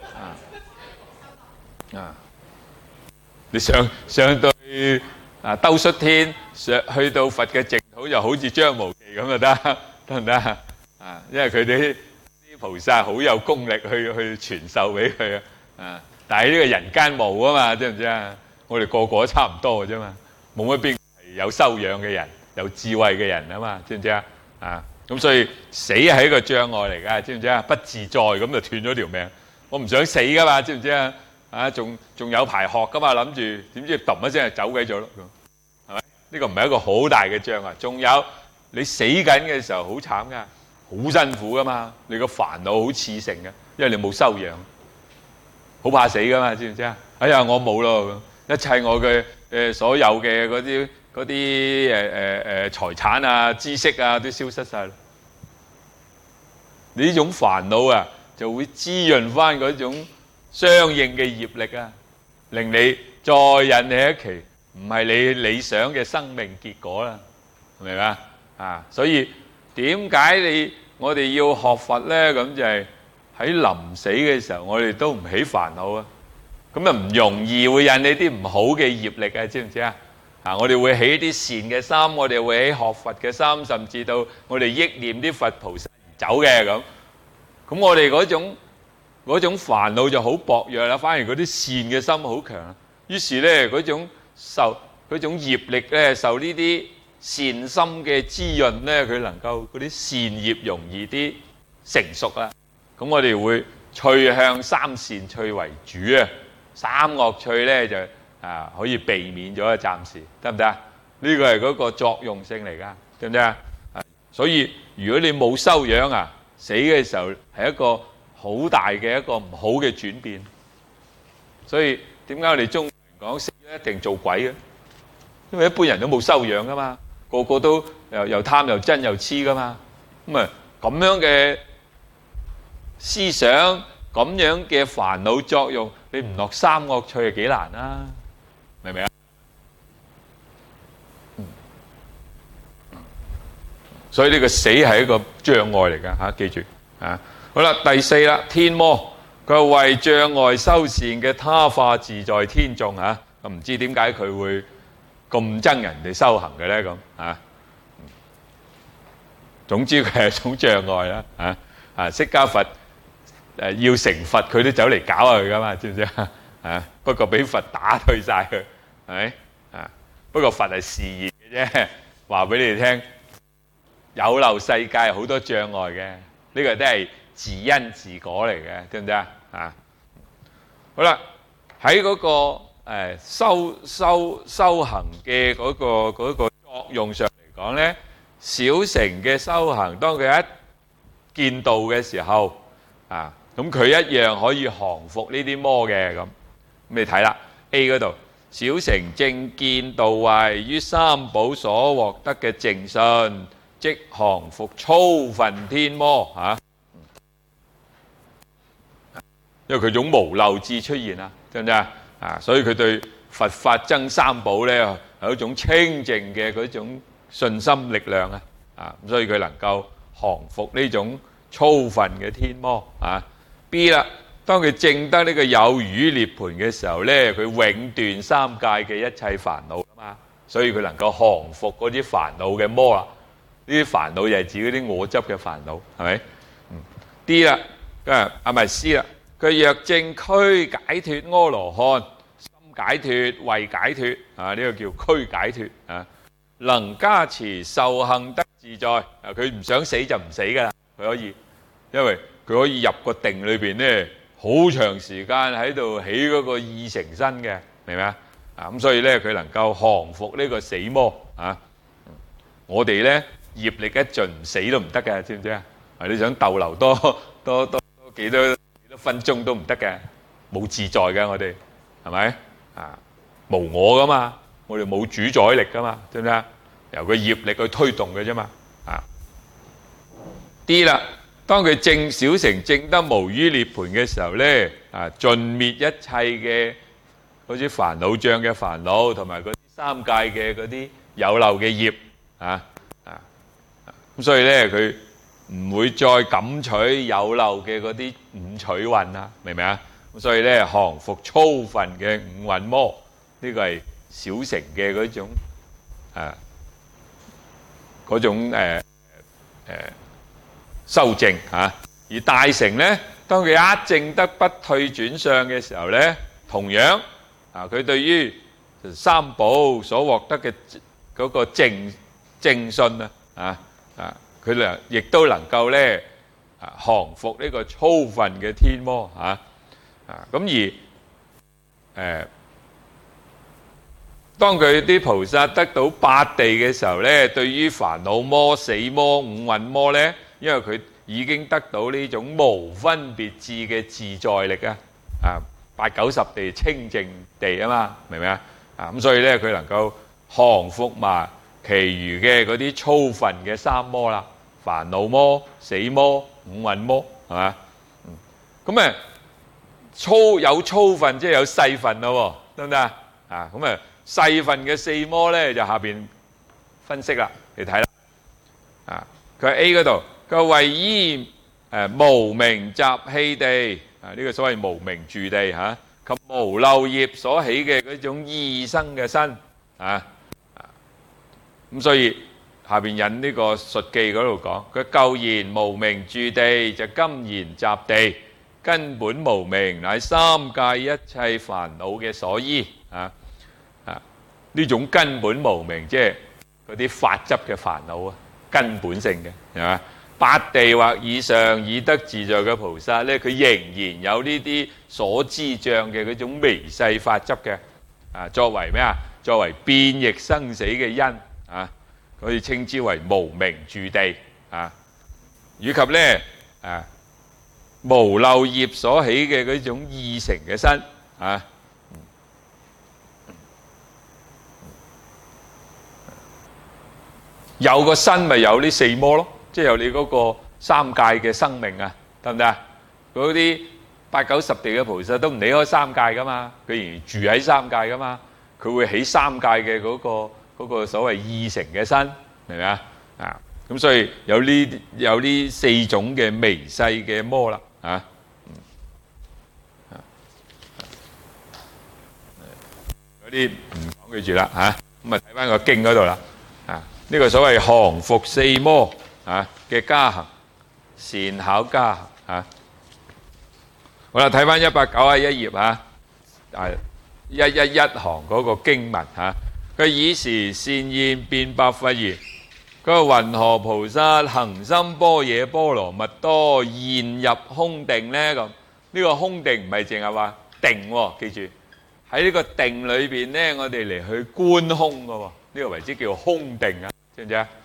你上到去兜率天，去到佛嘅淨土，就好似張無忌咁就得唔得啊？因為佢哋啲菩薩好有功力去傳授俾佢啊。但係呢個人間冇啊嘛，知唔知啊？我哋個個都差唔多嘅啫嘛，冇乜邊係有修養嘅人、有智慧嘅人啊嘛，知唔知啊？咁所以死係一個障礙嚟㗎，知唔知啊？不自在咁就斷咗條命。我唔想死㗎嘛，知唔知啊？仲有排學㗎嘛，諗住點知揼一聲就走鬼咗咯，係咪？呢個唔係一個好大嘅障礙。仲有你死緊嘅時候好慘㗎，好辛苦㗎嘛，你個煩惱好熾盛嘅，因為你冇修養，好怕死㗎嘛，知唔知啊？哎呀，我冇咯，一切我嘅所有嘅嗰啲財產啊、知識啊都消失晒啦。你呢種煩惱啊，就會滋潤翻嗰種相應嘅業力啊，令你再引起一期唔係你理想嘅生命結果啦，明唔明啊？所以點解我哋要學佛咧？咁就係喺臨死嘅時候，我哋都唔起煩惱啊，咁啊唔容易會引起啲唔好嘅業力啊，知唔知啊？我哋會起啲善嘅心，我哋會起學佛嘅心，甚至到我哋憶念啲佛菩薩而走嘅咁。咁我哋嗰種煩惱就好薄弱啦，反而嗰啲善嘅心好強。於是咧嗰種業力咧受呢啲善心嘅滋潤咧，佢能夠嗰啲善業容易啲成熟啦。咁我哋會趨向三善趣為主啊，三惡趣咧就可以避免咗啊，暫時得唔得啊？呢個係嗰個作用性嚟噶，得唔得啊？所以如果你冇修養啊，死嘅時候係一個好大嘅一個唔好嘅轉變。所以點解我哋中國人講死咗一定做鬼嘅？因為一般人都冇修養噶嘛，個個都又貪又憎又痴噶嘛。咁樣嘅思想，咁樣嘅煩惱作用，你唔落三惡趣係幾難啊？明唔明啊？所以呢個死係一個障礙嚟噶嚇，記住啊！好啦，第四啦，天魔，佢係為障礙修善嘅他化自在天眾嚇，唔知點解佢會咁憎人哋修行嘅咧咁啊？總之佢係一種障礙啦釋迦佛要成佛，佢都走嚟搞下佢噶嘛，知唔知啊？不過俾佛打退晒佢，係咪啊？不過佛係示現嘅啫，話俾你哋聽，有漏世界好多障礙嘅，呢個都係自因自果嚟嘅，知唔知啊？啊，好啦，喺嗰個修行嘅嗰個作用上嚟講咧，小乘嘅修行，當佢一見道嘅時候，啊，咁佢一樣可以降服呢啲魔嘅咁。咁你睇啦 ，A 嗰度，小乘正見道位於三寶所獲得嘅淨信，即降服粗分天魔嚇。因為佢種無漏智出現啦，知唔知啊？啊，所以佢對佛法僧三寶咧係一種清淨嘅嗰種信心力量啊！啊，咁所以佢能夠降服呢種粗分嘅天魔啊。B 啦，當佢證得呢個有餘涅槃嘅時候咧，佢永斷三界嘅一切煩惱啊嘛，所以佢能夠降服嗰啲煩惱嘅魔啦。呢啲煩惱就係指嗰啲我執嘅煩惱，係咪？D 啦，唔係 C 啦。佢若證俱解脫阿羅漢，心解脫、慧解脫啊，呢個叫俱解脫啊，能加持受行得自在啊！佢唔想死就唔死噶啦，佢可以，因為佢可以入個定裏邊咧，好長時間喺度起嗰個意成身嘅，明唔明啊？啊咁所以咧，佢能夠降服呢個死魔啊！我哋咧業力一盡，唔死都唔得嘅，知唔知啊？你想逗留多幾多分鐘都唔得嘅，冇自在嘅我哋，係咪啊？無我噶嘛，我哋冇主宰力噶嘛，知唔知啊？由個業力去推動嘅啫嘛。啊 D 啦，當佢證小乘證得無餘涅槃嘅時候咧，啊盡滅一切嘅嗰啲煩惱障嘅煩惱，同埋嗰啲三界嘅嗰啲有漏嘅業咁所以咧佢唔會再感取有漏嘅嗰啲五取蘊啦，明唔明啊？咁所以咧降服粗分嘅五蘊魔，呢個係小乘嘅嗰種修正嚇。而大乘咧，當佢一證得不退轉相嘅時候咧，同樣佢對於三寶所獲得嘅嗰個正信佢亦都能夠咧降服呢個粗分嘅天魔咁而當佢啲菩薩得到八地嘅時候咧，對於煩惱魔、死魔、五蘊魔咧，因為佢已經得到呢種無分別智嘅自在力八九十地清淨地啊嘛，明唔明啊？咁所以咧佢能夠降服埋其餘嘅嗰啲粗分嘅三魔啦。煩惱魔、死魔、五蘊魔，係嘛？咁有粗分，即係有細分咯，得唔得啊？咁細分嘅四魔咧，就下邊分析啦，你睇啦。佢喺 A 嗰度，佢為依無明習氣地呢個所謂無明住地及無漏業所起嘅嗰種異生嘅身咁所以。下邊引呢個述記嗰度講，佢舊言無明住地就今言習地，根本無明乃三界一切煩惱嘅所依呢種根本無明，即係嗰啲法執嘅煩惱根本性嘅係嘛？八地或以上已得自在嘅菩薩咧，佢仍然有呢啲所知障嘅嗰種微細法執嘅作為咩啊？作為變易生死嘅因可以稱之為無明住地以及咧無漏業所起嘅嗰種異成嘅身有個身咪有呢四魔咯，即係有你嗰個三界嘅生命得唔得啊？嗰啲八九十地嘅菩薩都唔離開三界噶嘛，佢仍然住喺三界噶嘛，佢會起三界嘅嗰個所謂異成嘅身，明唔明啊？咁所以有呢四種嘅微細嘅魔啦嗰啲唔講佢住啦咁睇翻個經嗰度啦呢個所謂降服四魔嘅加行善巧加行好啦，睇翻191頁111行嗰個經文佢以時善現辯白佛言： 個雲何菩薩行深般若波羅蜜多，現入空定呢？咁呢個空定唔係淨係話定喎，記住喺呢個定裏邊呢，我哋嚟去觀空嘅喎，呢個為之叫空定啊，知唔知啊？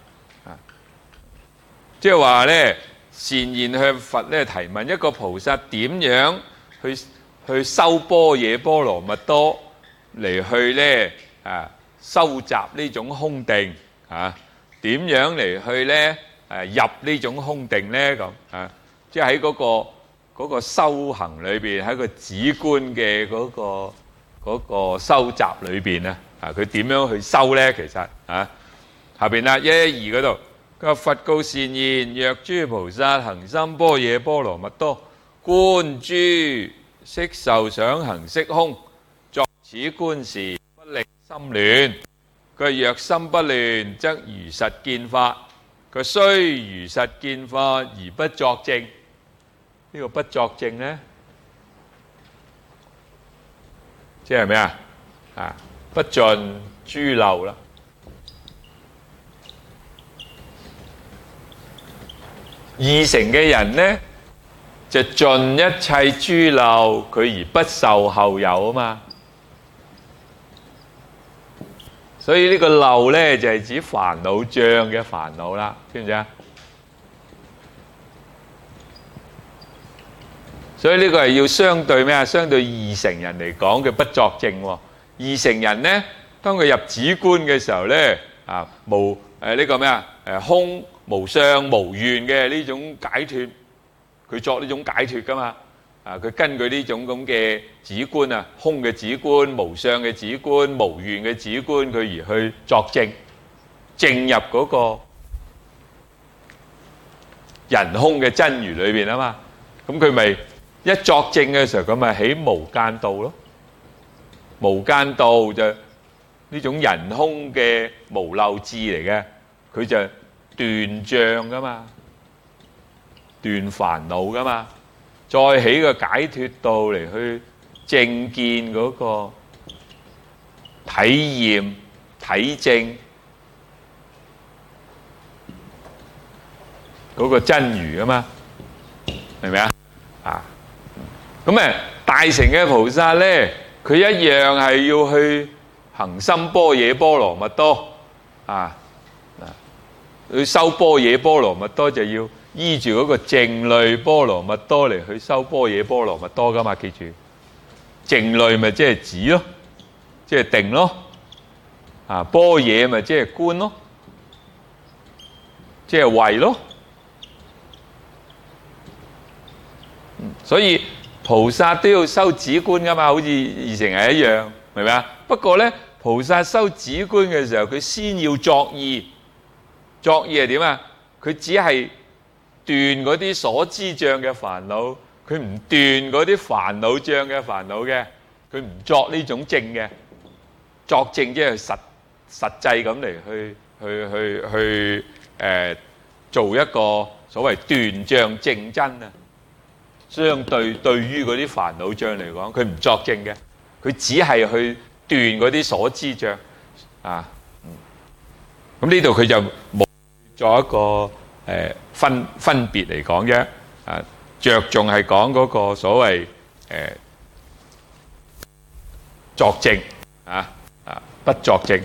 即係話呢，善現向佛呢提問一個菩薩點樣去修般若波羅蜜多嚟去呢收集呢種空定啊？點樣嚟去呢入呢種空定呢？咁即係喺嗰個修行裏邊，喺個止觀嘅嗰個修習裏邊啊，佢點樣去修呢？其實下邊啦112嗰度，佢話佛告善現：若諸菩薩行深般若波羅蜜多，觀諸色受想行識空，作此觀時，不令心亂。佢若心不亂，則如實見法。佢雖如實見法而不作證。呢個不作證呢，即係咩啊？不盡諸漏啦。二乘嘅人呢，就盡一切諸漏，佢而不受後有啊嘛。所以呢個漏呢，就係指煩惱障嘅煩惱啦，知唔知啊？所以呢個係要相對咩啊？相對二乘人嚟講嘅不作證喎。二乘人呢，當佢入止觀嘅時候呢，無呢個咩啊？空無相無願嘅呢種解脫，佢作呢種解脫噶嘛？佢根據呢種咁嘅止觀啊，空嘅止觀、無相嘅止觀、無願嘅止觀，佢而去作證，證入嗰個人空嘅真如裏邊啊嘛。咁佢咪一作證嘅時候，咁咪起無間道咯。無間道就呢種人空嘅無漏智嚟嘅，佢就斷障噶嘛，斷煩惱噶嘛。再起個解脫道嚟去正見嗰個體驗體證嗰個真如啊嘛，明唔明啊？咁大乘嘅菩薩咧，佢一樣係要去行深般若波羅蜜多去修般若波羅蜜多就要依住嗰個靜慮波羅蜜多嚟去修般若波羅蜜多噶嘛，記住靜慮咪即係止咯，即係定咯，般若咪即係觀咯，即係慧咯。所以菩薩都要修止觀噶嘛，好似二乘係一樣，明唔明啊？不過咧，菩薩修止觀嘅時候，佢先要作意，作意係點啊？佢只係斷嗰啲所知障嘅煩惱，佢唔斷嗰啲煩惱障嘅煩惱嘅，佢唔作呢種證嘅。作證即係實際咁嚟去做一個所謂斷障證真啊。相對於嗰啲煩惱障嚟講，佢唔作證嘅，佢只係去斷嗰啲所知障咁呢度佢就冇作一個分別嚟講啫，着重係講嗰個所謂作證不作證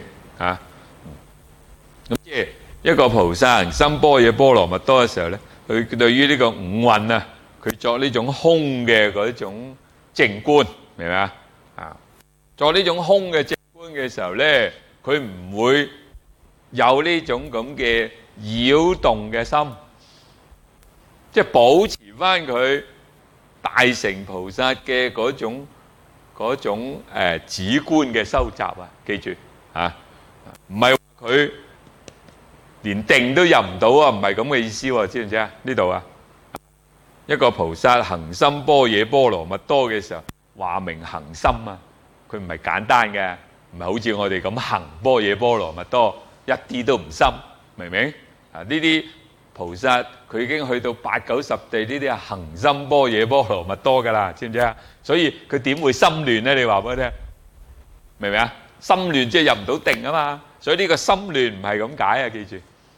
咁即係一個菩薩行深般若波羅蜜多嘅時候咧，佢對於呢個五蘊啊，佢作呢種空嘅嗰種靜觀，明唔明啊？作呢種空嘅靜觀嘅時候咧，佢唔會有呢種咁嘅擾動嘅心，即係保持翻佢大乘菩薩嘅嗰種止觀嘅修習啊！記住唔係話佢連定都入唔到啊，唔係咁嘅意思喎，知唔知啊？呢度一個菩薩行深般若波羅蜜多嘅時候，話明行深啊，佢唔係簡單嘅，唔係好似我哋咁行般若波羅蜜多，一啲都唔深，明唔明？呢啲菩薩佢已經去到8、9十地，呢啲係行深般若波羅蜜多噶啦，知唔知啊？所以佢點會心亂呢？你話俾我聽，明唔明啊？心亂即係入唔到定啊嘛，所以呢個心亂唔係咁解啊，記住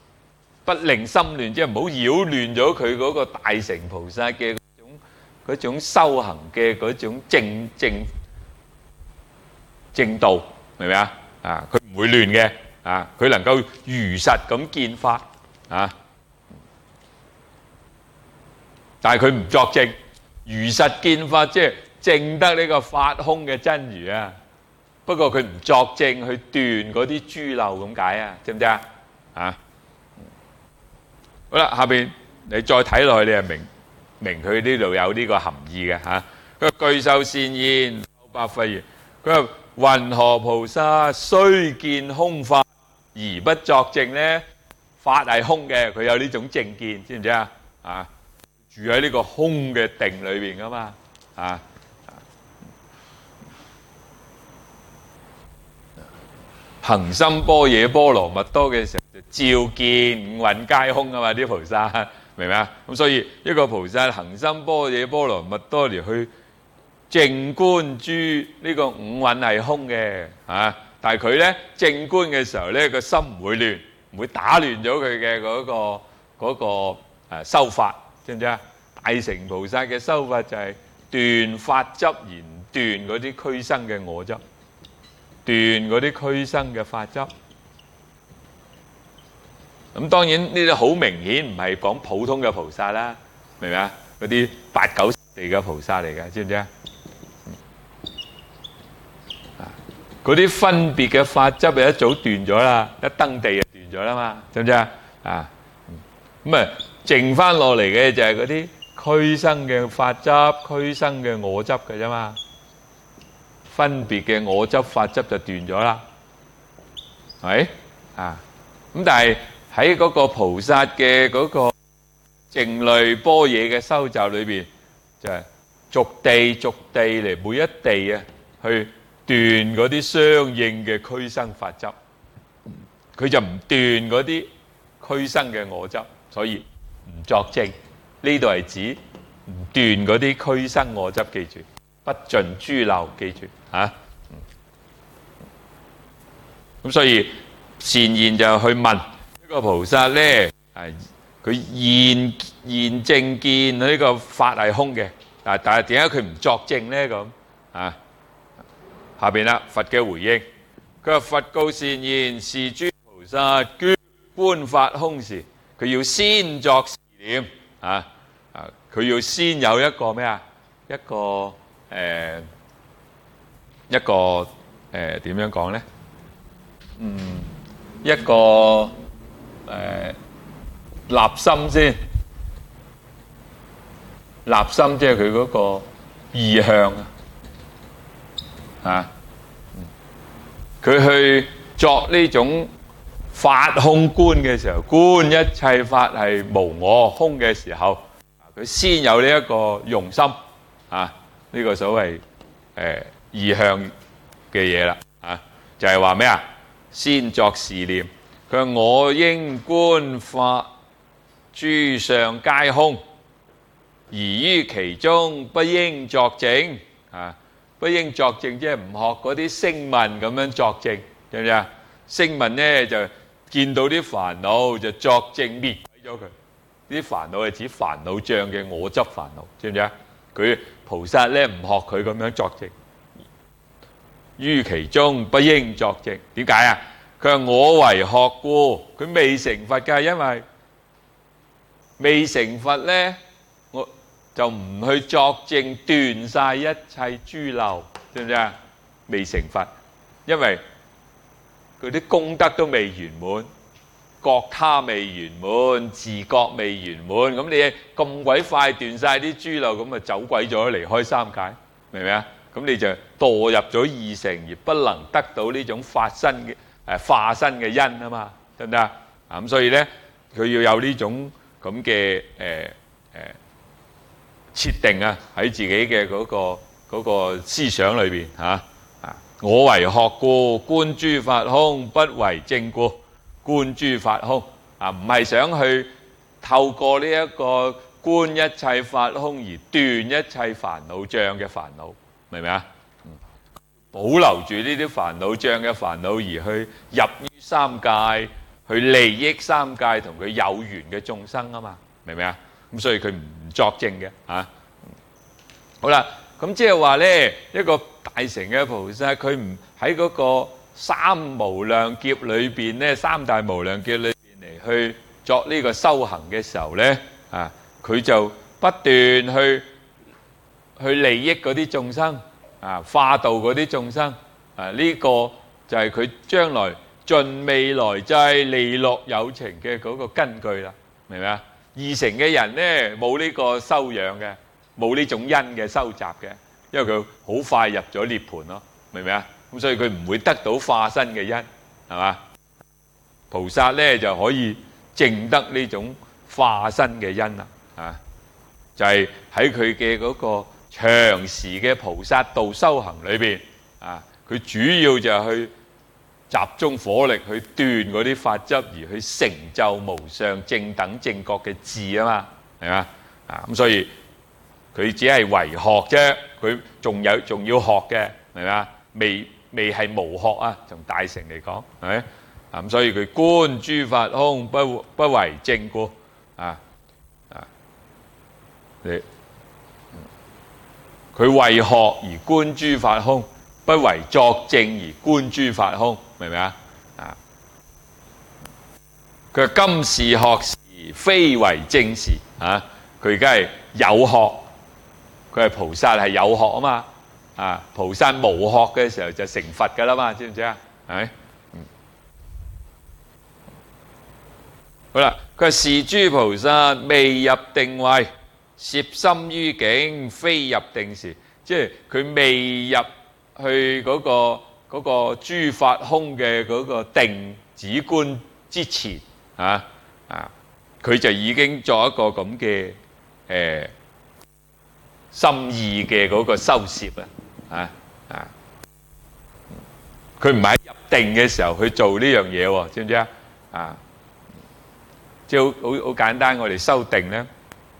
不令心亂，即係唔好擾亂咗佢嗰個大乘菩薩嘅嗰種修行嘅嗰種正道，明唔明啊？啊，佢唔會亂嘅，啊，佢能夠如實咁見法，啊，但係佢唔作證，如實見法即係證得呢個法空嘅真如啊。不過佢唔作證去斷嗰啲諸漏咁解啊，知唔知啊？啊，好啦，下邊你再睇落去，你就明佢呢度有呢個含義嘅嚇。佢話具受善言，白佛言：佢話云何菩薩雖見空法而不作證呢？法係空嘅，佢有呢種正見，知唔知啊？啊，住喺呢個空嘅定裏邊噶嘛，啊。行深般若波羅蜜多嘅時候，就照見五蘊皆空啊嘛！啲菩薩明唔明啊？咁所以一個菩薩行深般若波羅蜜多嚟去靜觀諸呢個五蘊係空嘅啊！但係佢咧靜觀嘅時候咧，個心唔會亂，唔會打亂咗佢嘅嗰個修法，知唔知啊？大乘菩薩嘅修法就係斷法執，而斷嗰啲俱生嘅我執。斷嗰啲俱生嘅法執，咁當然呢啲好明顯唔係講普通嘅菩薩啦，明唔明啊？嗰啲8、9地嘅菩薩嚟嘅，知唔知啊？嗰啲分別嘅法執就一早斷咗啦，一登地就斷咗啦嘛，知唔知啊？啊，咁啊，剩翻落嚟嘅就係嗰啲俱生嘅法執、俱生嘅我執嘅啫嘛。分別嘅我執法執就斷咗啦，係咪啊？咁但係喺嗰個菩薩嘅嗰個靜慮般若嘅修習裏邊，就係逐地嚟每一地啊，去斷嗰啲相應嘅俱生法執，佢就唔斷嗰啲俱生嘅我執，所以唔作證。呢度係指唔斷嗰啲俱生我執，記住。不盡諸漏，記住嚇。咁所以善言就去問呢個菩薩咧，佢現正見呢個法係空嘅，但係點解佢唔作證咧？咁啊，下邊啦，佛嘅回應，佢話佛告善言：是諸菩薩觀法空時，佢要先作是念佢要先有一個咩啊？一個點樣講咧？一個立心先，立心即係佢嗰個意向啊！佢去作呢種法空觀嘅時候，觀一切法係無我空嘅時候，佢先有呢一個用心啊！呢個所謂意向嘅嘢啦，就係話咩啊？先作是念，佢話我應觀法諸相皆空，而於其中不應作證啊！不應作證，即係唔學嗰啲聲聞咁樣作證，知唔知啊？聲聞咧就見到啲煩惱就作證滅鬼咗佢，啲煩惱係指煩惱障嘅我執煩惱，知唔知啊？佢菩薩咧唔學佢咁樣作證，於其中不應作證。點解啊？佢話我為學故，佢未成佛㗎，因為未成佛咧，我就唔去作證斷晒一切諸漏，知唔知啊？未成佛，因為佢啲功德都未圓滿，覺他未圓滿，自覺未圓滿，咁你咁鬼快斷晒啲諸漏，咁咪走鬼咗，離開三界，明唔明啊？咁你就墮入咗二乘，而不能得到呢種化身嘅因啊嘛，得唔得啊？咁所以咧，佢要有呢種咁嘅設定啊，喺自己嘅嗰個思想裏邊嚇。我為學故，觀諸法空，不為證故。觀諸法空唔係想去透過呢一個觀一切法空而斷一切煩惱障嘅煩惱，明唔明啊？保留住呢啲煩惱障嘅煩惱，而去入於三界， 去利益三界同佢有緣嘅眾生啊嘛，明唔明啊？咁所以佢唔作證嘅啊。好啦，咁即係話咧，一個大乘嘅菩薩，佢唔喺嗰個三無量劫裏邊咧，三大無量劫裏邊嚟去作呢個修行嘅時候咧，啊，佢就不斷去利益嗰啲眾生，啊，化度嗰啲眾生，啊，呢個就係佢將來盡未來際利樂有情嘅嗰個根據啦，明唔明啊？二乘嘅人咧冇呢個修養嘅，冇呢種因嘅收集嘅，因為佢好快入咗涅槃咯，明唔明啊？咁所以佢唔會得到化身嘅因，係嘛？菩薩咧就可以證得呢種化身嘅因啦，啊，就係喺佢嘅嗰個長時嘅菩薩道修行裏邊，啊，佢主要就係去集中火力去斷嗰啲法執，而去成就無上正等正覺嘅智啊嘛，係嘛？啊，咁所以佢只係為學啫，佢仲要學嘅，係嘛？未係無學啊，從大乘嚟講，係咪？啊，咁所以佢觀諸法空，不為證故，佢為學而觀諸法空，不為作證而觀諸法空，明唔明啊？啊，佢話今是學時，非為證時，啊，佢而家係有學，佢係菩薩係有學啊嘛。啊！菩薩無學嘅時候就成佛噶啦嘛，知唔知啊？係咪？好啦，佢話是諸菩薩未入定位，攝心於境，非入定時，即係佢未入去嗰個諸法空嘅嗰個定止觀之前，佢就已經作一個咁嘅心意嘅嗰個收攝啦。佢唔係喺入定嘅時候去做呢樣嘢喎，知唔知啊？啊，即係好簡單，我哋修定咧，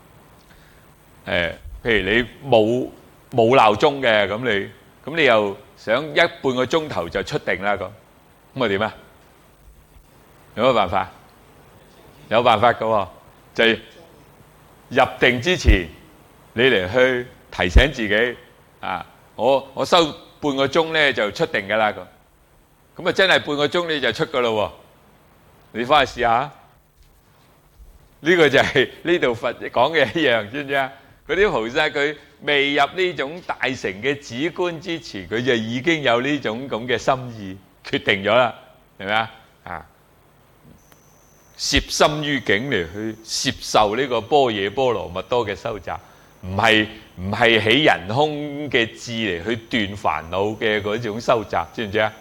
譬如你冇鬧鐘嘅，咁你又想半個鐘頭就出定啦，咁啊點啊？有乜辦法？有辦法㗎喎，就係入定之前，你嚟去提醒自己啊！我收半個鐘咧就出定㗎啦，咁啊真係半個鐘你就出㗎咯喎！你翻去試下，呢個就係呢度佛講嘅一樣，知唔知啊？嗰啲菩薩佢未入呢種大乘嘅止觀之前，佢就已經有呢種咁嘅心意決定咗啦，係咪啊？啊！攝心於境嚟去攝受呢個般若波羅蜜多嘅修習，唔係起人空嘅智嚟去斷煩惱嘅嗰種修習，知唔知啊？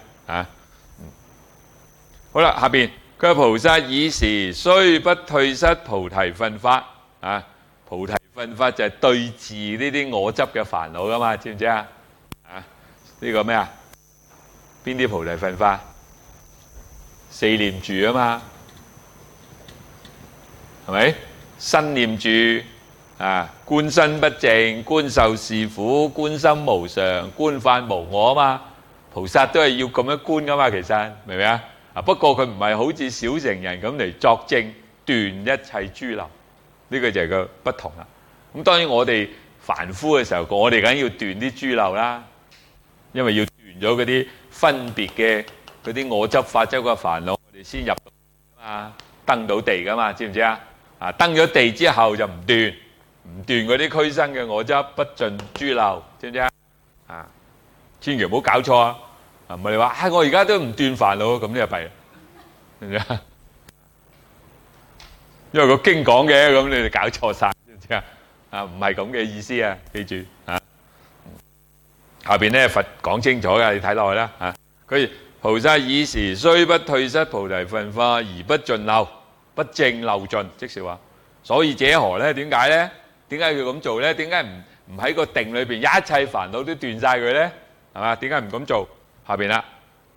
好啦，下邊佢話菩薩爾時雖不退失菩提分法，菩提分法就係對治呢啲我執嘅煩惱噶嘛，知唔知啊？呢個咩啊？邊啲菩提分法？四念住啊嘛。係咪？身念住觀身不淨，觀受是苦，觀心無常，觀法無我啊嘛。菩薩都係要咁樣觀噶嘛，其實明唔明啊？不過佢唔係好似小乘人咁嚟作證斷一切諸流，呢個就係個不同啦。咁當然我哋凡夫嘅時候，我哋梗要斷啲諸流啦，因為要斷咗嗰啲分別嘅嗰啲我執法執嘅煩惱，我哋先入到嘛，登到地噶嘛，知唔知啊？登咗地之後就唔斷嗰啲俱生嘅我執，不盡諸流，知唔知啊？千祈唔好搞錯啊！唔係你話我而家都唔斷煩惱，咁呢就弊啦，知唔知啊？因為個經講嘅，咁你哋搞錯晒，知唔知啊？唔係咁嘅意思啊！記住下邊咧佛講清楚嘅，你睇落去啦。佢菩薩爾時雖不退失菩提分法，而不盡漏。不證漏盡，即是話，所以者何咧？點解咧？點解要咁做咧？點解唔喺個定裏邊一切煩惱都斷晒佢咧？係嘛？點解唔咁做？下邊啦，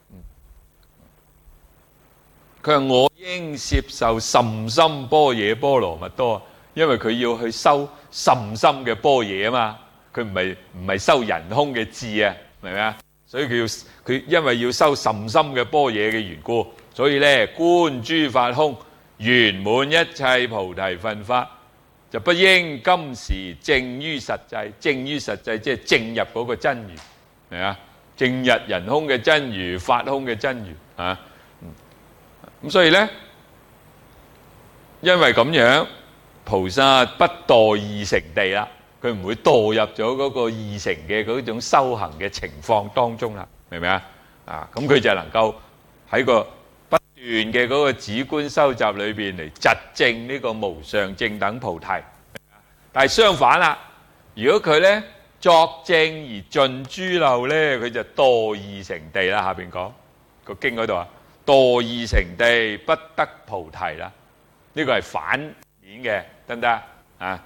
佢話我應攝受甚深般若波羅蜜多，因為佢要去修甚深嘅般若啊嘛，佢唔係修人空嘅智啊，明唔明啊？所以佢因為要修甚深嘅般若嘅緣故， 所以咧，觀諸法空，圓滿一切菩提分法，就不應今時證於實際。證於實際即係證入嗰個真如，係啊，證入人空嘅真如、法空嘅真如啊。咁所以咧，因為咁樣，菩薩不墮二乘地啦，佢唔會墮入咗嗰個二乘嘅嗰種修行嘅情況當中啦，明唔明啊？咁佢就能夠喺個不斷嘅嗰個止觀修習裏邊嚟疾證呢個無上正等菩提。但係相反啦，如果佢咧作證而盡諸漏咧，佢就墮二乘地啦。下邊講個經嗰度啊，墮二乘地不得菩提啦。呢個係反面嘅，得唔得啊？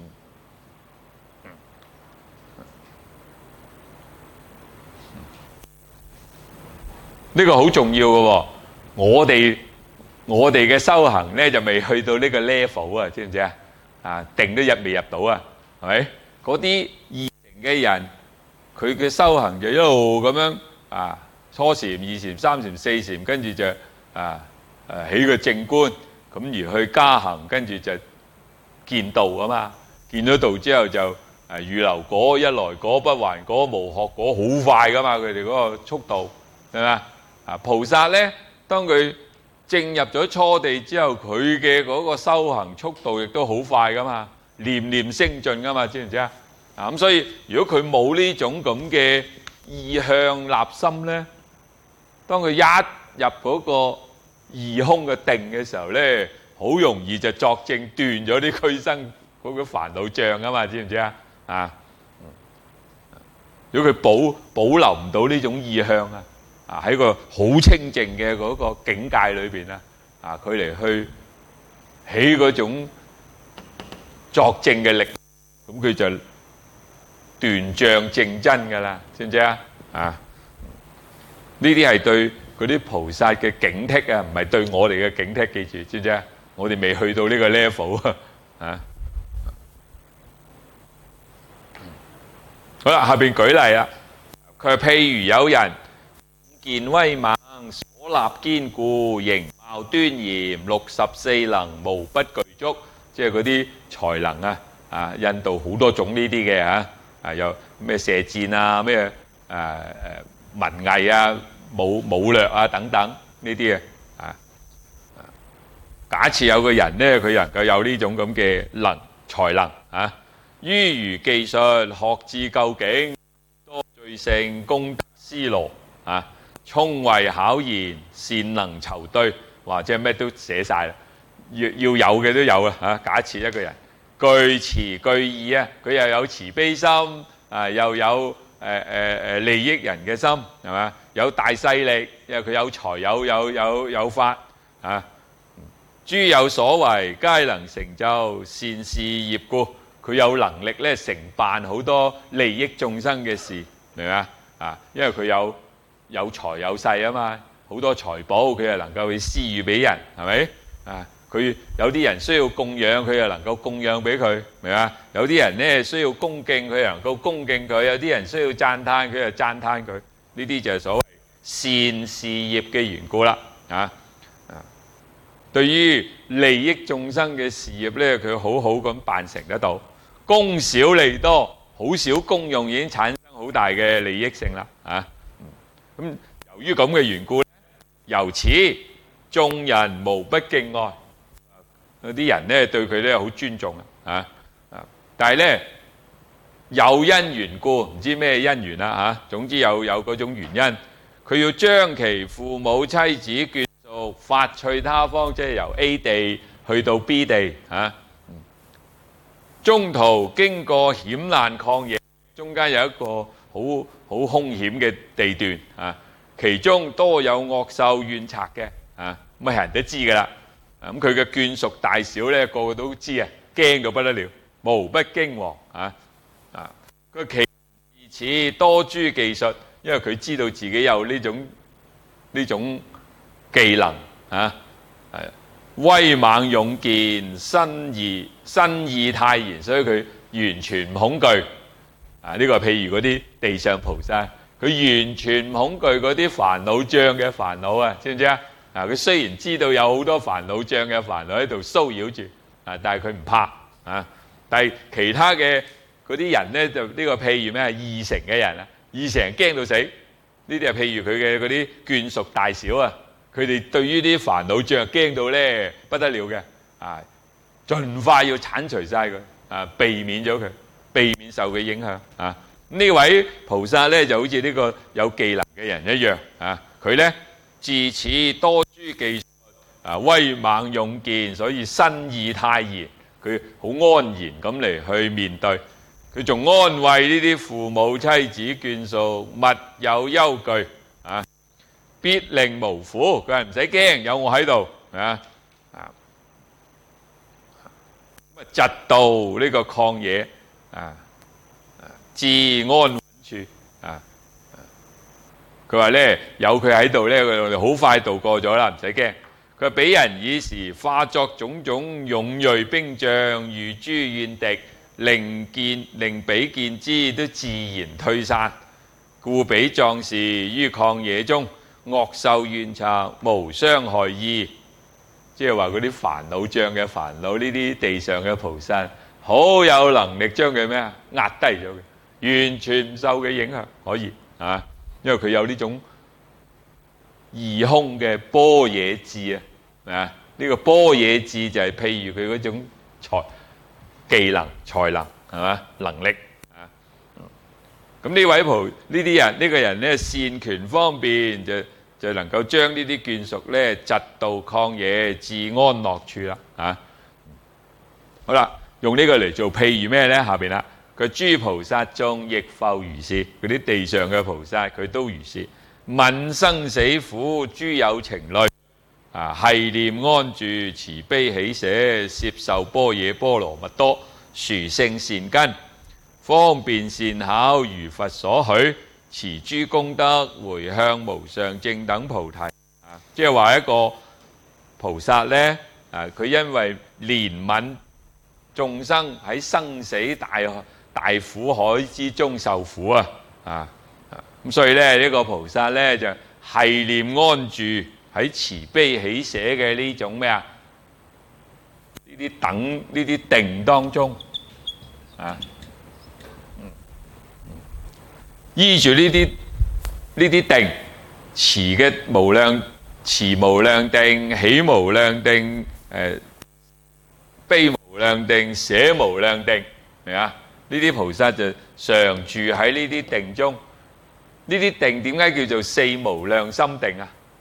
呢個好重要嘅喎，我哋嘅修行咧就未去到呢個 level 啊，知唔知啊？定都未入到啊，係咪？嗰啲二乘嘅人，佢嘅修行就一路咁樣啊，初禪、二禪、三禪、四禪，跟住就起個正觀，咁而去加行，跟住就見道啊嘛。見咗道之後就預流果，一來果不還果，無學果，好快噶嘛，佢哋嗰個速度係咪啊？菩薩咧，當佢證入咗初地之後，佢嘅嗰個修行速度亦都好快噶嘛，念念升進噶嘛，知唔知啊？咁所以如果佢冇呢種咁嘅意向立心咧，當佢一入嗰個二空嘅定嘅時候咧，好容易就作證斷咗啲俱生嗰個煩惱障噶嘛，知唔知啊？如果佢保留唔到呢種意向喺個好清淨嘅嗰個境界裏邊佢嚟去起嗰種作證嘅力，咁佢就斷障證真噶啦，知唔知啊？呢啲係對嗰啲菩薩嘅警惕啊，唔係對我哋嘅警惕，記住，知唔知啊？我哋未去到呢個 level 好啦，下邊舉例啦，佢話譬如有人見威猛，所立堅固，形貌端嚴，64能無不具足，即係嗰啲才能印度好多種呢啲嘅有咩射箭咩文藝武略等等呢啲假設有個人咧，佢能夠有呢種咁嘅才能於如技術，學至究竟，多罪性，功德施羅聰慧巧言，善能籌對，或者咩都寫晒啦，要有嘅都有假設一個人具慈具義佢又有慈悲心又有利益人嘅心，係嘛？有大勢力，因為佢有才有法諸有所為，皆能成就善事業故，佢有能力咧成辦好多利益眾生嘅事，明嘛？因為佢有財有勢啊嘛，好多財寶佢又能夠去施予俾人，係咪？佢有啲人需要供養，佢又能夠供養俾佢，明嘛？有啲人咧需要恭敬，佢又能夠恭敬佢；有啲人需要讚歎，佢又讚歎佢。呢啲就係所謂善事業嘅緣故啦。對於利益眾生嘅事業咧，佢好好咁辦成得到，功少利多，好少功用已經產生好大嘅利益性啦。咁由於咁嘅緣故，由此眾人無不敬愛，有啲人咧對佢咧好尊重但係咧有因緣故，唔知咩因緣啦總之有嗰種原因，佢要將其父母妻子眷屬發去他方，即係由 A 地去到 B 地中途經過險難曠野，中間有一個好兇險嘅地段其中多有惡獸怨賊嘅咁人都知噶啦。咁佢嘅眷屬大小咧，個個都知驚到不得了，無不驚惶佢其自此多諸技術，因為佢知道自己有呢種技能威猛勇健，身意泰然，所以佢完全唔恐懼呢個譬如嗰啲地上菩薩，佢完全唔恐懼嗰啲煩惱障嘅煩惱知唔知佢雖然知道有好多煩惱障嘅煩惱喺度騷擾住，但係佢唔怕但係其他嘅嗰啲人咧，就呢個譬如咩二乘嘅人二乘人驚到死，呢啲係譬如佢嘅嗰啲眷屬大小佢哋對於啲煩惱障驚到咧不得了嘅盡快要剷除晒佢避免咗佢，避免受佢影響呢位菩薩咧就好似呢個有技能嘅人一樣佢咧自此多諸技術威猛勇健，所以身意泰然，佢好安然咁嚟去面對。佢仲安慰呢啲父母妻子眷屬，勿有憂懼必令無苦。佢話唔使驚，有我喺度疾到呢個曠野至安穩處佢話咧有佢喺度咧，我哋好快度過咗啦，唔使驚。佢話彼人以時化作種種勇銳兵將，如諸怨敵，令彼見之都自然退散。故彼壯士於曠野中，惡受怨賊，無傷害意。即係話嗰啲煩惱障嘅煩惱，呢啲地上嘅菩薩好有能力將佢咩壓低咗嘅，完全唔受佢影響，可以因為佢有呢種異空嘅般若智呢個般若智就係譬如佢嗰種技能、才能能力咁呢位呢啲人呢個人咧善權方便，就能夠將呢啲眷屬咧疾到曠野至安樂處啦好啦，用呢個嚟做譬如咩咧？下邊啦，佢諸菩薩眾亦復如是，嗰啲地上嘅菩薩佢都如是，愍生死苦，諸有情類繫念安住，慈悲喜捨，攝受般若波羅蜜多，殊勝善根，方便善巧，如佛所許，持諸功德，迴向無上正等菩提即係話一個菩薩咧佢因為憐憫眾生喺生死大苦海之中受苦咁所以咧呢個菩薩咧就繫念安住喺慈悲喜捨嘅呢種咩呢啲定當中依住呢啲定，慈無量定，喜無量定，悲無量定，捨無量定，明啊？呢啲菩薩就常住喺呢啲定中。呢啲定點解叫做四無量心定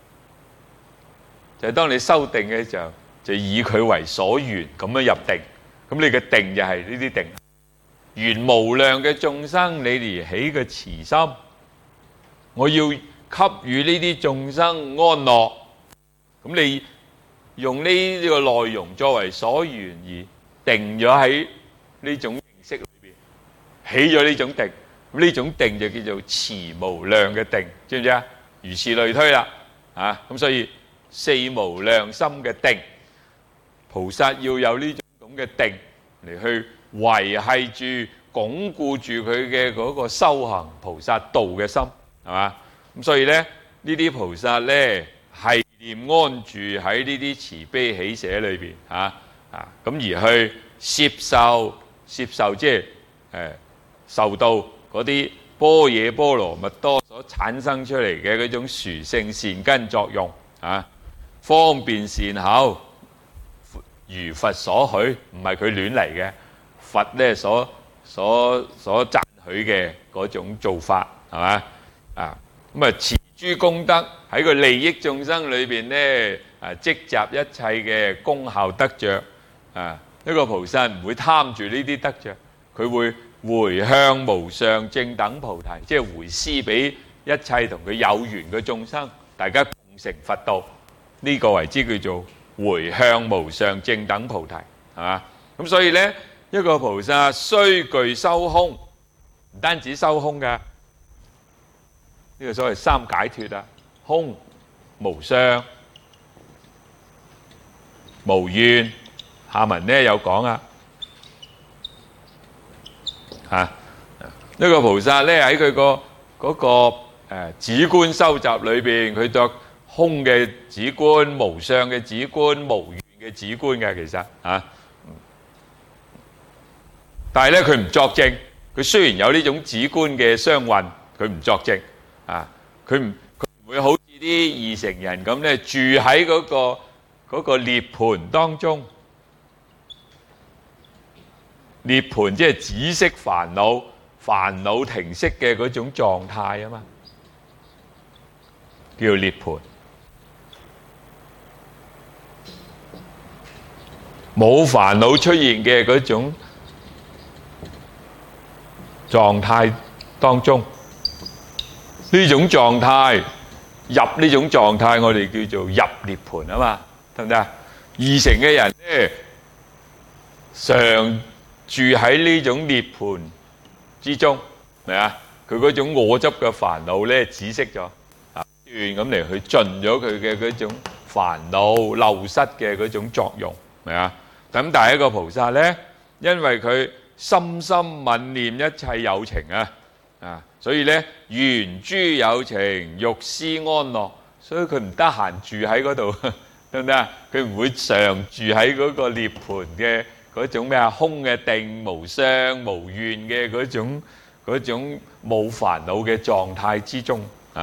就係當你修定嘅時候，就以佢為所緣咁樣入定。咁你嘅定就係呢啲定。緣無量嘅眾生，你哋起個慈心，我要給予呢啲眾生安樂。咁你用呢個內容作為所緣而定咗喺呢種形式裏邊，起咗呢種定，咁呢種定就叫做慈無量嘅定，知唔知啊？如此類推啦，咁所以四無量心嘅定，菩薩要有呢種咁嘅定嚟去維繫住、鞏固住佢嘅嗰個修行菩薩道嘅心，係嘛？咁所以咧，呢啲菩薩咧係念安住喺呢啲慈悲喜捨裏邊，咁而去攝受即係受到嗰啲般若波羅蜜多所產生出嚟嘅嗰種殊勝善根作用，方便善巧，如佛所許，唔係佢亂嚟嘅。佛咧所讚許嘅嗰種做法，係嘛？咁持諸功德喺個利益眾生裏邊咧，積集一切嘅功效得着。一個菩薩唔會貪住呢啲得着，佢會迴向無上正等菩提，即係迴施俾一切同佢有緣嘅眾生，大家共成佛道。呢個為之叫做迴向無上正等菩提，係嘛？咁所以咧，一個菩薩雖具修空，唔單止修空㗎，呢個所謂三解脫空、無相、無願。下文咧有講一個菩薩咧喺佢個止觀收集裏邊，佢作空嘅止觀、無相嘅止觀、無願嘅止觀嘅，其實但係咧佢唔作證，佢雖然有呢種止觀嘅相運，佢唔作證佢唔會好似啲二乘人咁咧，住喺嗰個涅槃當中。涅槃即係止息煩惱，煩惱停息嘅嗰種狀態啊嘛，叫涅槃。冇煩惱出現嘅嗰種狀態當中，呢種狀態入呢種狀態，我哋叫做入涅槃啊嘛，得唔得啊？二乘嘅人咧，常住喺呢種涅槃之中，明啊？佢嗰種我執嘅煩惱咧止息咗，斷咁嚟去盡咗佢嘅嗰種煩惱漏失嘅嗰種作用，明啊？咁但係一個菩薩咧，因為佢深深憫念一切有情所以咧緣諸有情，欲施安樂，所以佢唔得閒住喺嗰度，得唔得啊？佢唔會常住喺嗰個涅槃嘅嗰種咩空嘅定、無相、無願嘅嗰種冇煩惱嘅狀態之中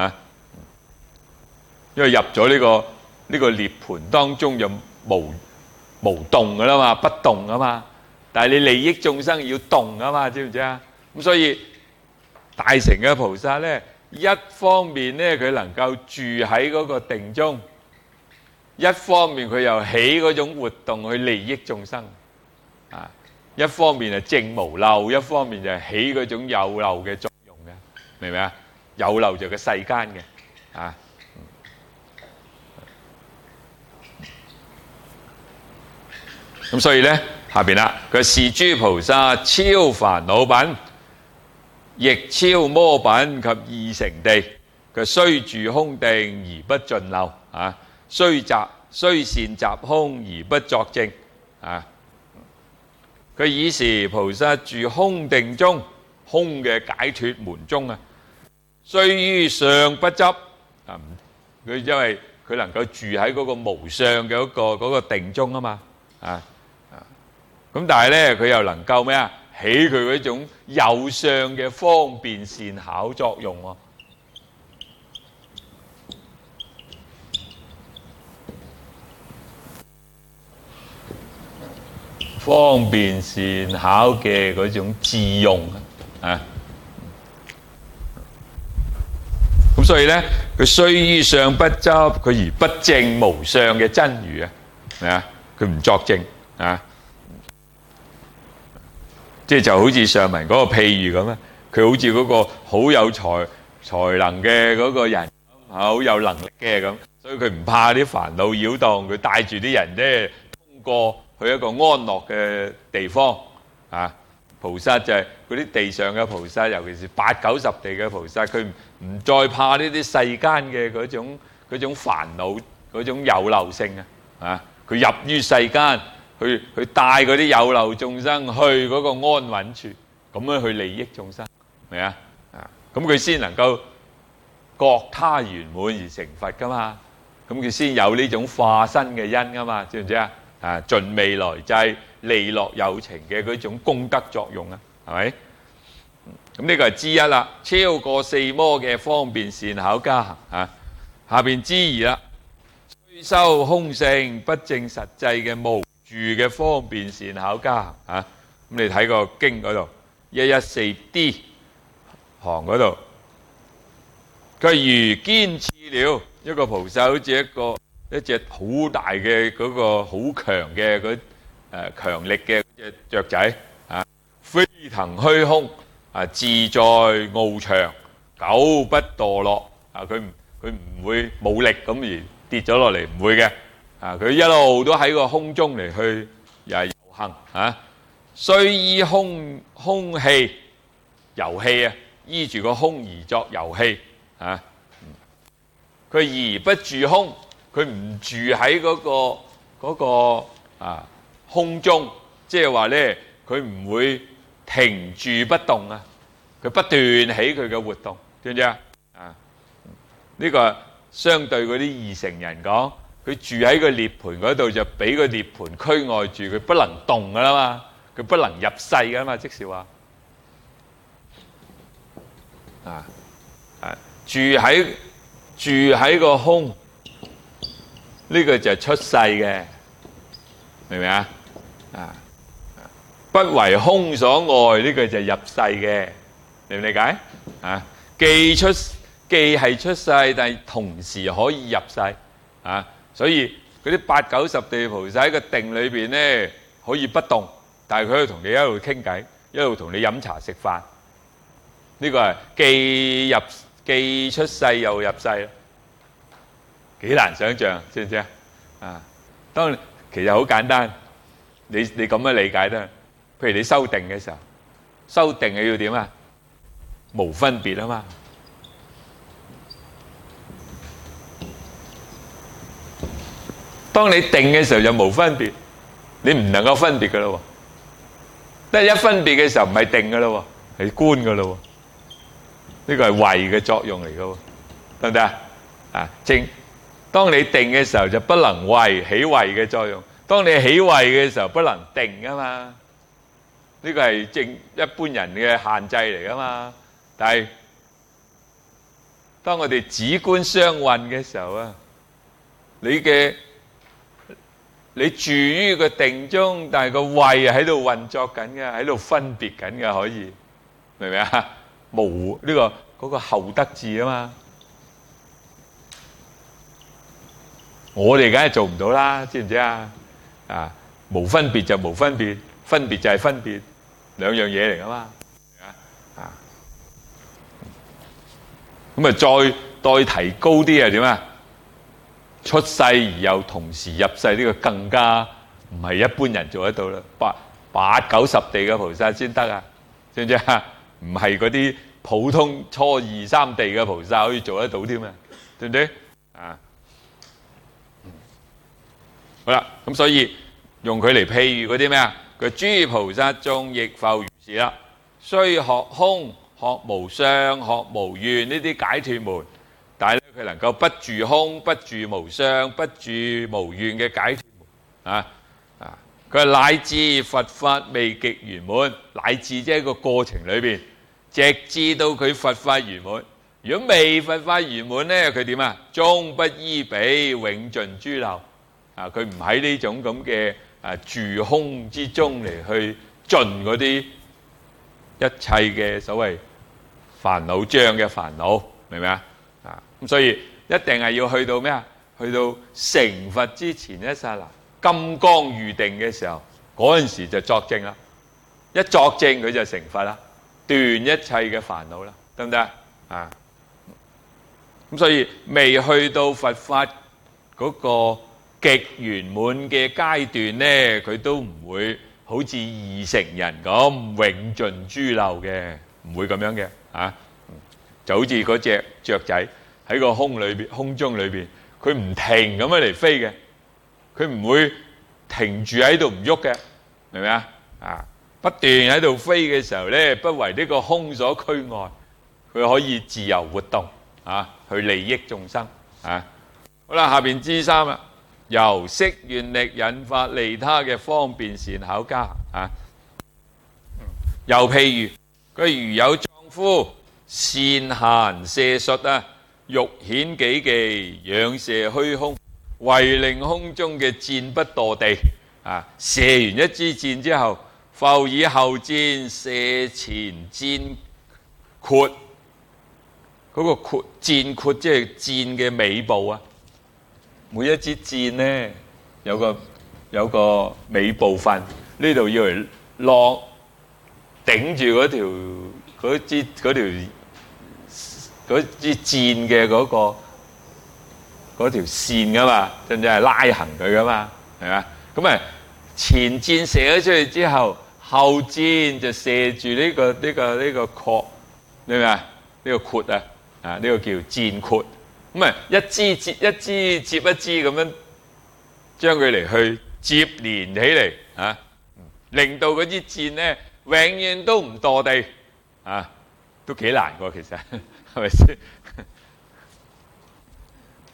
因為入咗呢個涅槃當中就無動噶啦嘛，不動啊嘛。但係你利益眾生要動啊嘛，知唔知啊？咁所以大乘嘅菩薩咧，一方面咧佢能夠住喺嗰個定中，一方面佢又起嗰種活動去利益眾生一方面係證無漏，一方面就係起嗰種有漏嘅作用嘅，明唔明啊？有漏就係個世間嘅咁所以咧下邊啦，佢是諸菩薩超煩惱品，亦超魔品及二乘地。佢雖住空定而不盡漏雖善習空而不作證佢爾時菩薩住空定中，空嘅解脫門中雖於相不執佢因為佢能夠住喺嗰個無相嘅嗰個定中啊嘛咁但係咧佢又能夠咩啊？起佢嗰種有相嘅方便善巧作用方便善巧嘅嗰種智用咁所以咧佢雖於相不執，佢而不證無相嘅真如佢唔作證即係就好似上文嗰個譬喻咁佢好似嗰個好有才能嘅嗰個人好有能力嘅咁，所以佢唔怕啲煩惱擾動，佢帶住啲人咧通過去一個安樂嘅地方菩薩就係嗰啲地上嘅菩薩，尤其是八九十地嘅菩薩，佢唔再怕呢啲世間嘅嗰種煩惱嗰種有漏性佢入於世間去帶嗰啲有漏眾生去嗰個安穩處，咁樣去利益眾生，明啊？咁佢先能夠覺他圓滿而成佛噶嘛，咁佢先有呢種化身嘅因噶嘛，知唔知啊？盡未來際利樂有情嘅嗰種功德作用係咪？咁呢個係之一啦，超過四魔嘅方便善巧加行下邊之二啦，雖修空性不證實際嘅無住嘅方便善巧加行咁你睇個經嗰度114D 行嗰度，佢如堅刺了一個菩薩，好似一隻好大嘅嗰個好強嘅強力嘅隻雀仔飛騰虛空自在翱翔，久不墮落佢唔會冇力咁而跌咗落嚟，唔會嘅佢一路都喺個空中嚟去又係遊行雖依空氣遊戲依住個空而作遊戲佢而不住空，佢唔住喺嗰個空中，即係話咧佢唔會停住不動佢不斷起佢嘅活動，知唔知呢個相對嗰啲二乘人講，佢住喺個涅盤嗰度就俾個涅盤驅礙住，佢不能動噶啦嘛，佢不能入世噶嘛，即是話住喺個空，呢個就係出世嘅，明唔明啊？不為空所礙，呢個就係入世嘅，理唔理解？既係出世，但係同時可以入世所以嗰啲八九十地菩薩喺個定裏邊咧，可以不動，但係佢可以同你一路傾偈，一路同你飲茶食飯。呢個係既出世又入世，幾難想像，知唔知當其實好簡單，你咁樣理解得。譬如你修定嘅時候，修定係要點啊？無分別啊嘛。當你定嘅時候就無分別，你唔能夠分別噶啦喎。得一分別嘅時候唔係定噶啦喎，係觀噶啦喎。呢個係慧嘅作用嚟噶喎，得唔得當你定嘅時候就不能起慧嘅作用，當你起慧嘅時候不能定啊嘛。呢個係一般人嘅限制嚟噶嘛。但係當我哋止觀雙運嘅時候啊，你住於個定中，但係個慧喺度運作緊嘅，喺度分別緊嘅，可以明唔明啊？無呢個嗰個後得智啊嘛，我哋梗係做唔到啦，知唔知啊？無分別就無分別，分別就係分別，兩樣嘢嚟噶嘛。咁啊，再提高啲係點啊？出世而又同時入世，呢個更加唔係一般人做得到啦。八九十地嘅菩薩先得啊，知唔知啊？唔係嗰啲普通初二三地嘅菩薩可以做得到添啊，對唔對？好啦，咁所以用佢嚟譬喻嗰啲咩啊？佢諸菩薩眾亦復如是啦，雖學空、學無相、學無願呢啲解脫門，但係咧佢能夠不住空、不住無相、不住無願嘅解脫門佢話乃至佛法未極圓滿，乃至即係個過程裏邊，直至到佢佛法圓滿。如果未佛法圓滿咧，佢點啊？終不依彼永盡諸漏佢唔喺呢種咁嘅住空之中嚟去盡嗰啲一切嘅所謂煩惱障嘅煩惱，明唔明啊？咁所以一定係要去到咩啊？去到成佛之前一剎那，金剛預定嘅時候，嗰陣時就作證啦。一作證佢就成佛啦，斷一切嘅煩惱啦，得唔得咁所以未去到佛法嗰個極圓滿嘅階段呢，佢都唔會好似二乘人咁永盡諸漏嘅，唔會咁樣嘅就好似嗰隻雀仔喺個空中裏邊，佢唔停咁樣嚟飛嘅，佢唔會停住喺度唔喐嘅，明唔明啊？不斷喺度飛嘅時候呢，不為呢個空所驅礙，佢可以自由活動去利益眾生好啦，下邊之三啦，由識願力引發利他嘅方便善巧加又譬如佢如有壯夫善閒射術欲顯己技，仰射虛空，為令空中嘅箭不墮地射完一支箭之後，復以後箭射前箭括，嗰個括箭括即係箭嘅尾部每一支箭呢，有個尾部分，呢度要嚟落頂住嗰支箭嘅嗰條線噶嘛，真正係拉行佢噶嘛，係嘛？咁前箭射咗出去之後，後箭就射住呢個括，你明唔明啊？呢個括呢個叫箭括。咁一支接一支咁樣將佢嚟去接連起嚟令到嗰支箭呢永遠都唔墮地都幾難㗎，其實係咪先？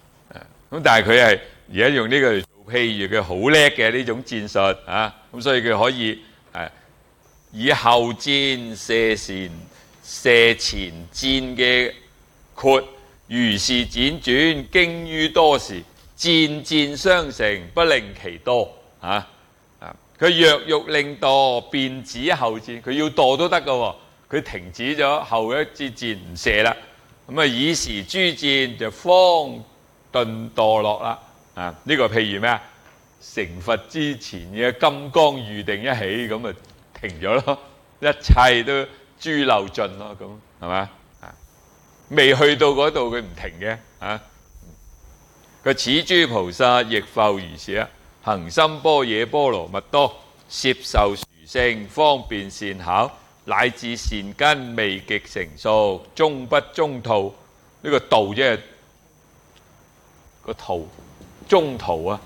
咁但係佢係而家用呢個嚟做譬喻，佢好叻嘅呢種戰術啊，咁所以佢可以以後箭射前箭嘅括，如是輾轉，經於多時，戰戰相成，不令其多佢若欲令墮，便止後箭。佢要墮都得㗎喎，佢停止咗後一支箭唔射啦。咁以時諸箭就方頓墮落啦。呢個譬如咩啊？成佛之前嘅金剛預定一起，咁停咗咯，一切都諸漏盡咯，咁係嘛？未去到嗰度佢唔停嘅佢此諸菩薩亦復如是啊，行深般若波羅蜜多，攝受殊勝，方便善巧，乃至善根未極成熟，終不中途。呢個道即係個途，中途啊，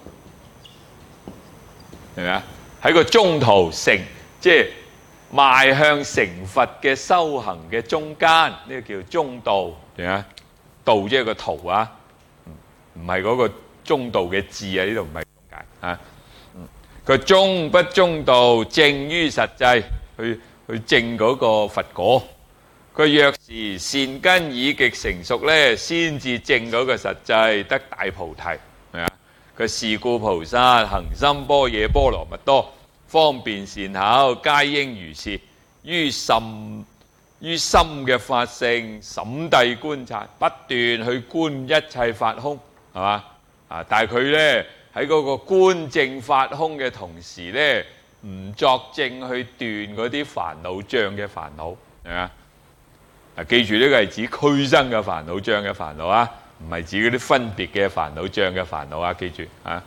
係咪啊？喺個中途成，即係邁向成佛嘅修行嘅中間，呢個叫中道，係咪啊？道即係個途啊，唔係嗰個中道嘅字啊，呢度唔係咁解啊。佢終不中道，證於實際，去證嗰個佛果。佢若是善根已極成熟呢，先至證嗰個實際得大菩提，係啊。佢是故菩薩行深般若波羅蜜多，方便善巧，皆應如是。於深嘅法性審諦觀察，不斷去觀一切法空，係嘛？但係佢呢，喺嗰個觀證法空嘅同時呢，唔作證去斷嗰啲煩惱障嘅煩惱，係嘛？記住呢個係指俱生嘅煩惱障嘅煩惱啊，唔係指嗰啲分別嘅煩惱障嘅煩惱啊，記住啊。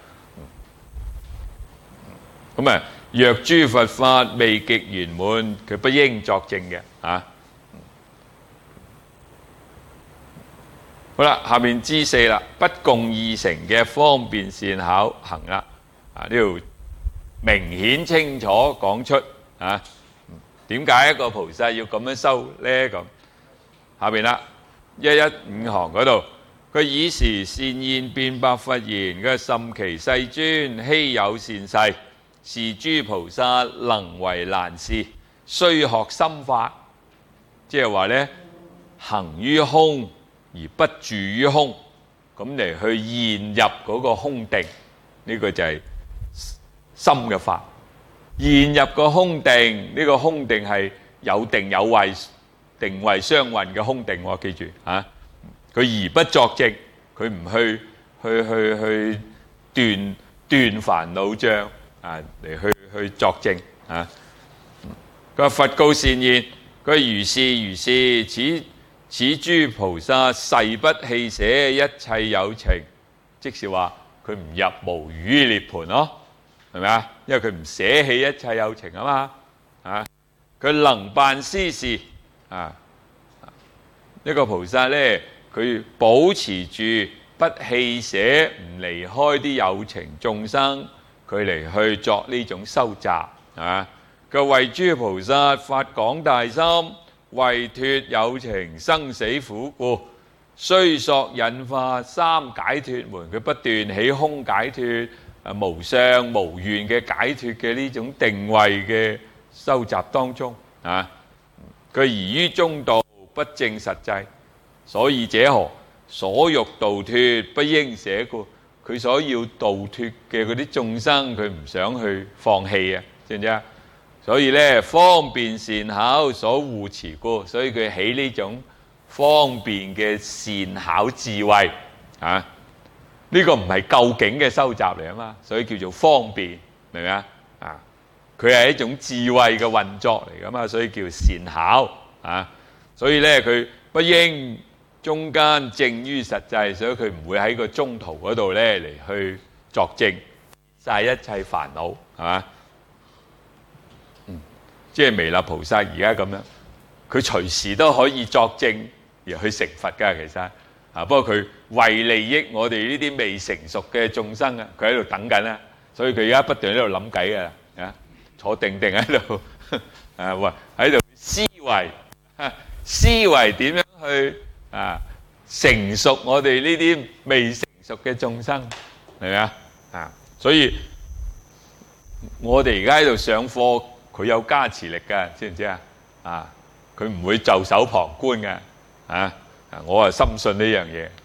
咁若諸佛法未極圓滿，佢不應作證嘅好啦，下面之四啦，不共二乘嘅方便善巧行啦。呢度明顯清楚講出點解一個菩薩要咁樣修呢？咁下邊啦，115行嗰度，佢以時善現辯白佛言：佢甚其世尊，稀有善逝，是諸菩薩能為難事，須學心法。即係話呢，行於空而不住於空，咁嚟去現入嗰個空定，呢個就係心嘅法。現入個空定，呢個空定係有定有位，定位相運嘅空定，我記住佢而不作證，佢唔去斷煩惱障嚟去作證佢話佛告善言，佢如是如是，此諸菩薩誓不棄捨一切有情，即是話佢唔入無餘涅槃咯，係咪啊？因為佢唔捨棄一切有情啊嘛佢能辦斯事呢個菩薩呢，佢保持住不棄捨，唔離開啲有情眾生，佢嚟去作呢種修習佢為諸菩薩發廣大心，為脫有情生死苦故，須索引化三解脫門。佢不斷起空解脫、無相無願嘅解脫嘅呢種定位嘅修習當中佢宜於中道，不證實際。所以者何？所欲度脫，不應捨故。佢所要度脫嘅嗰啲眾生，佢唔想去放棄知唔知啊？所以呢，方便善巧所護持故，所以佢起呢種方便嘅善巧智慧呢個唔係究竟嘅修習嚟啊嘛，所以叫做方便，明唔明啊？佢係一種智慧嘅運作嚟噶嘛，所以叫善巧所以呢，佢不應中間證於實際，所以佢唔會喺個中途嗰度呢嚟去作證晒一切煩惱，係嘛？即係彌勒菩薩而家咁樣，佢隨時都可以作證而去成佛㗎，其實不過佢為利益我哋呢啲未成熟嘅眾生佢喺度等緊啦，所以佢而家不斷喺度諗計㗎坐定定喺度喺度思維點樣去成熟我哋呢啲未成熟嘅眾生，係咪啊？所以我哋而家喺度上課，佢有加持力㗎，知唔知啊？佢唔會袖手旁觀嘅，我係深信呢樣嘢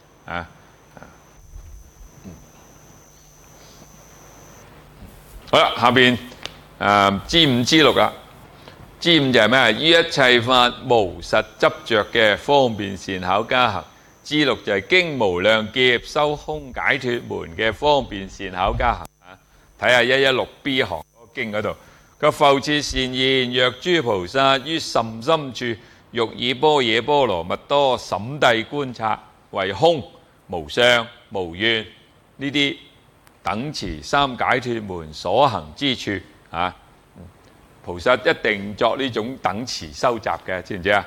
好啦，下邊G5 G6啦。G5就係咩？於一切法無實執着嘅方便善巧加行。G6就係經無量劫修空解脫門嘅方便善巧加行。睇下116B 行嗰個經嗰度，佢復次善言：若諸菩薩於甚深處，欲以般若波羅蜜多審諦觀察，為空無相無願呢啲等持三解脫門所行之處菩薩一定作呢種等持收集嘅，知唔知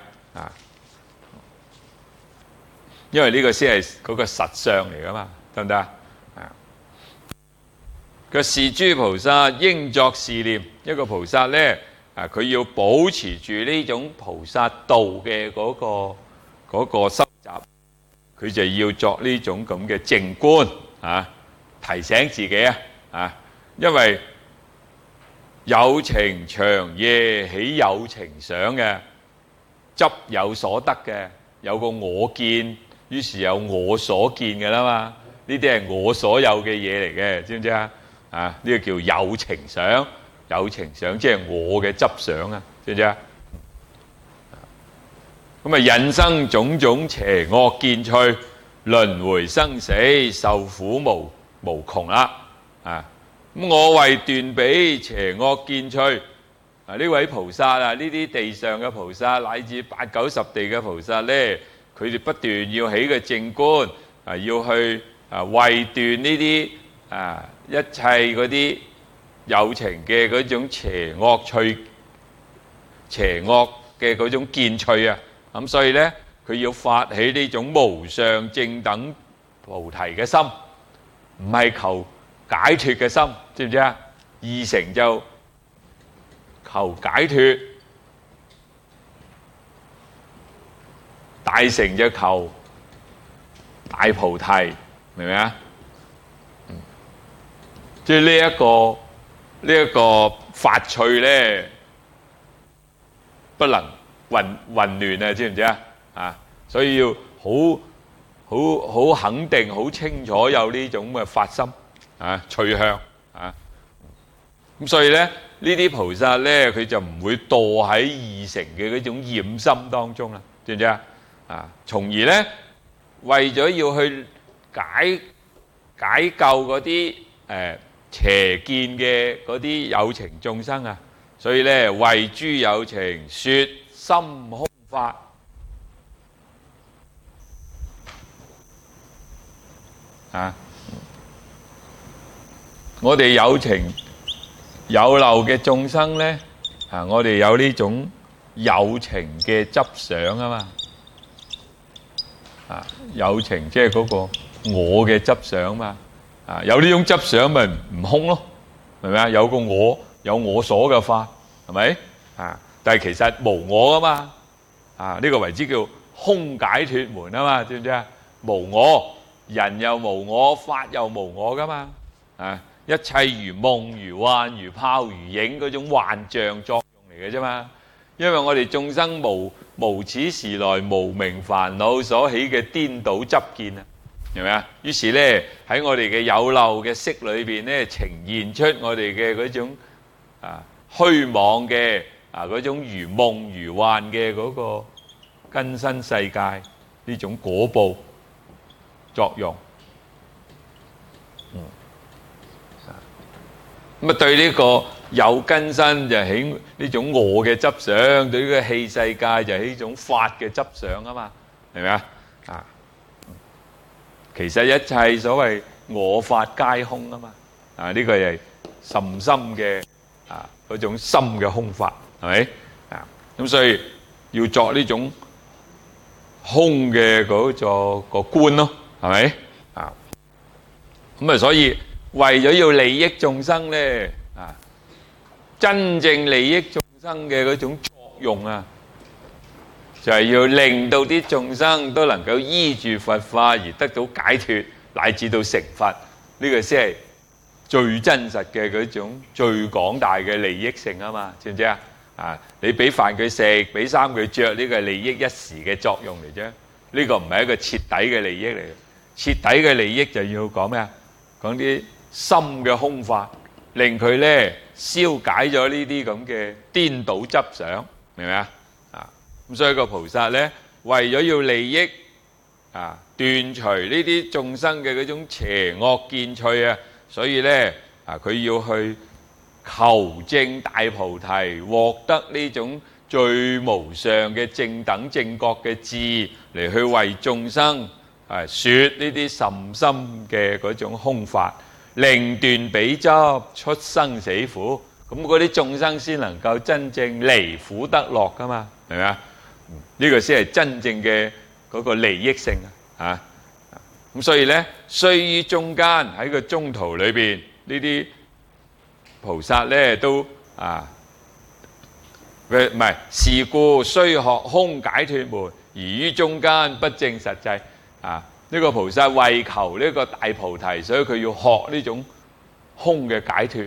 因為呢個先係嗰個實相嚟噶嘛，得唔得佢是諸菩薩應作是念，一個菩薩呢，佢要保持住呢種菩薩道嘅嗰個收集，佢就要作呢種咁嘅靜觀提醒自己因為有情長夜起有情想嘅，執有所得嘅，有個我見，於是有我所見嘅啦嘛，呢啲係我所有嘅嘢嚟嘅，知唔知呢個叫有情想，有情想即係我嘅執想知唔知咁引生種種邪惡見趣，輪迴生死受苦無窮啦咁我為斷彼邪惡見趣呢位菩薩呢啲地上嘅菩薩乃至8、9、10地嘅菩薩呢，佢哋不斷要起個靜觀要去為斷呢啲一切嗰啲有情嘅嗰種邪惡嘅嗰種見趣咁所以呢，佢要發起呢種無上正等菩提嘅心，唔係求解脫嘅心，知唔知二成就求解脫，大成就求大菩提，明唔明即係呢一個法趣咧，不能混亂知唔知所以要好肯定、好清楚有呢種嘅發心趣向咁所以咧呢啲菩薩咧，佢就唔會墮喺二乘嘅嗰種染心當中啦，知唔知從而咧為咗要去解救嗰啲邪見嘅嗰啲有情眾生所以咧為諸有情說心空法我哋有情有漏嘅眾生咧我哋有呢種有情嘅執想嘛有情即係嗰個我嘅執想嘛有呢種執想咪唔空咯，係咪有個我，有我所嘅法，係咪但係其實無我嘛呢個為之叫空解脫門嘛，知唔知無我，人又無我，法又無我噶嘛一切如夢如幻如泡如影嗰種幻象作用嚟嘅啫嘛，因為我哋眾生無始時來無明煩惱所起嘅顛倒執見係咪於是咧喺我哋嘅有漏嘅色裏邊咧，呈現出我哋嘅嗰種虛妄嘅嗰種如夢如幻嘅嗰個根身世界呢種果報作用。咁對呢個有根身就起呢種我嘅執想，對呢個器世界就起呢種法嘅執想嘛，係咪其實一切所謂我法皆空嘛呢個係甚深嘅嗰種深嘅空法，係咪咁所以要作呢種空嘅嗰個觀咯，係咪咁所以為咗要利益眾生咧真正利益眾生嘅嗰種作用就係要令到啲眾生都能夠依住佛法而得到解脫， 乃至到成佛，呢個先係最真實嘅嗰種最廣大嘅利益性啊嘛，知唔知啊？啊，你俾飯佢食，俾衫佢着，呢個係利益一時嘅作用嚟啫，呢個唔係一個徹底嘅利益嚟嘅。徹底嘅利益就要講咩啊？講啲深嘅空法，令佢咧消解咗呢啲咁嘅顛倒執想，明唔明啊？啊，咁所以個菩薩咧，為咗要利益啊，斷除呢啲眾生嘅嗰種邪惡見趣啊，所以咧啊，佢要去求證大菩提，獲得呢種最無上嘅正等正覺嘅智，嚟去為眾生説呢啲甚深嘅嗰種空法，令斷彼執，出生死苦。咁嗰啲眾生先能夠真正離苦得樂噶嘛，係咪啊？呢個先係真正嘅嗰個利益性啊！咁所以呢，雖於中間喺個中途裏邊，呢啲菩薩呢都唔係是故雖學空解脫門，而於中間不證實際。呢個菩薩為求呢個大菩提，所以佢要學呢種空嘅解脫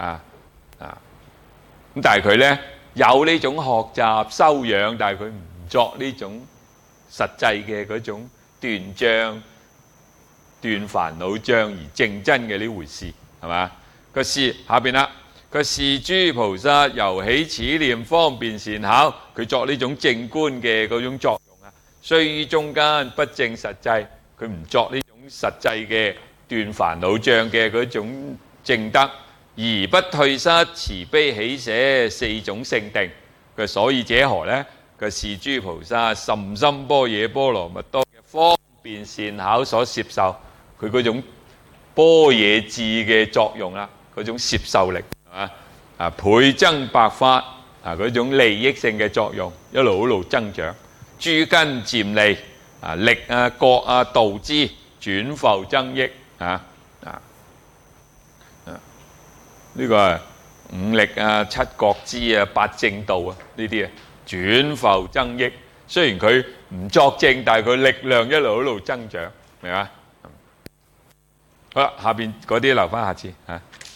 咁但係佢呢有呢種學習修養，但係佢唔作呢種實際嘅嗰種斷障、斷煩惱障而證真嘅呢回事，係嘛？個是下邊啦，個是諸菩薩由起此念方便善巧，佢作呢種正觀嘅嗰種作用啊。雖於中間不證實際，佢唔作呢種實際嘅斷煩惱障嘅嗰種證德，而不退失慈悲喜捨四種聖定。佢所以者何呢？佢是諸菩薩甚深般若波羅蜜多嘅方便善巧所攝受，佢嗰種般若智嘅作用啦，嗰種攝受力係嘛？倍增百法嗰種利益性嘅作用，一路增長。諸根漸利力覺道之轉浮增益呢個係五力七覺支八正道呢啲轉浮增益。雖然佢唔作證，但係佢力量一路增長，明嘛？好啦，下邊嗰啲留翻下次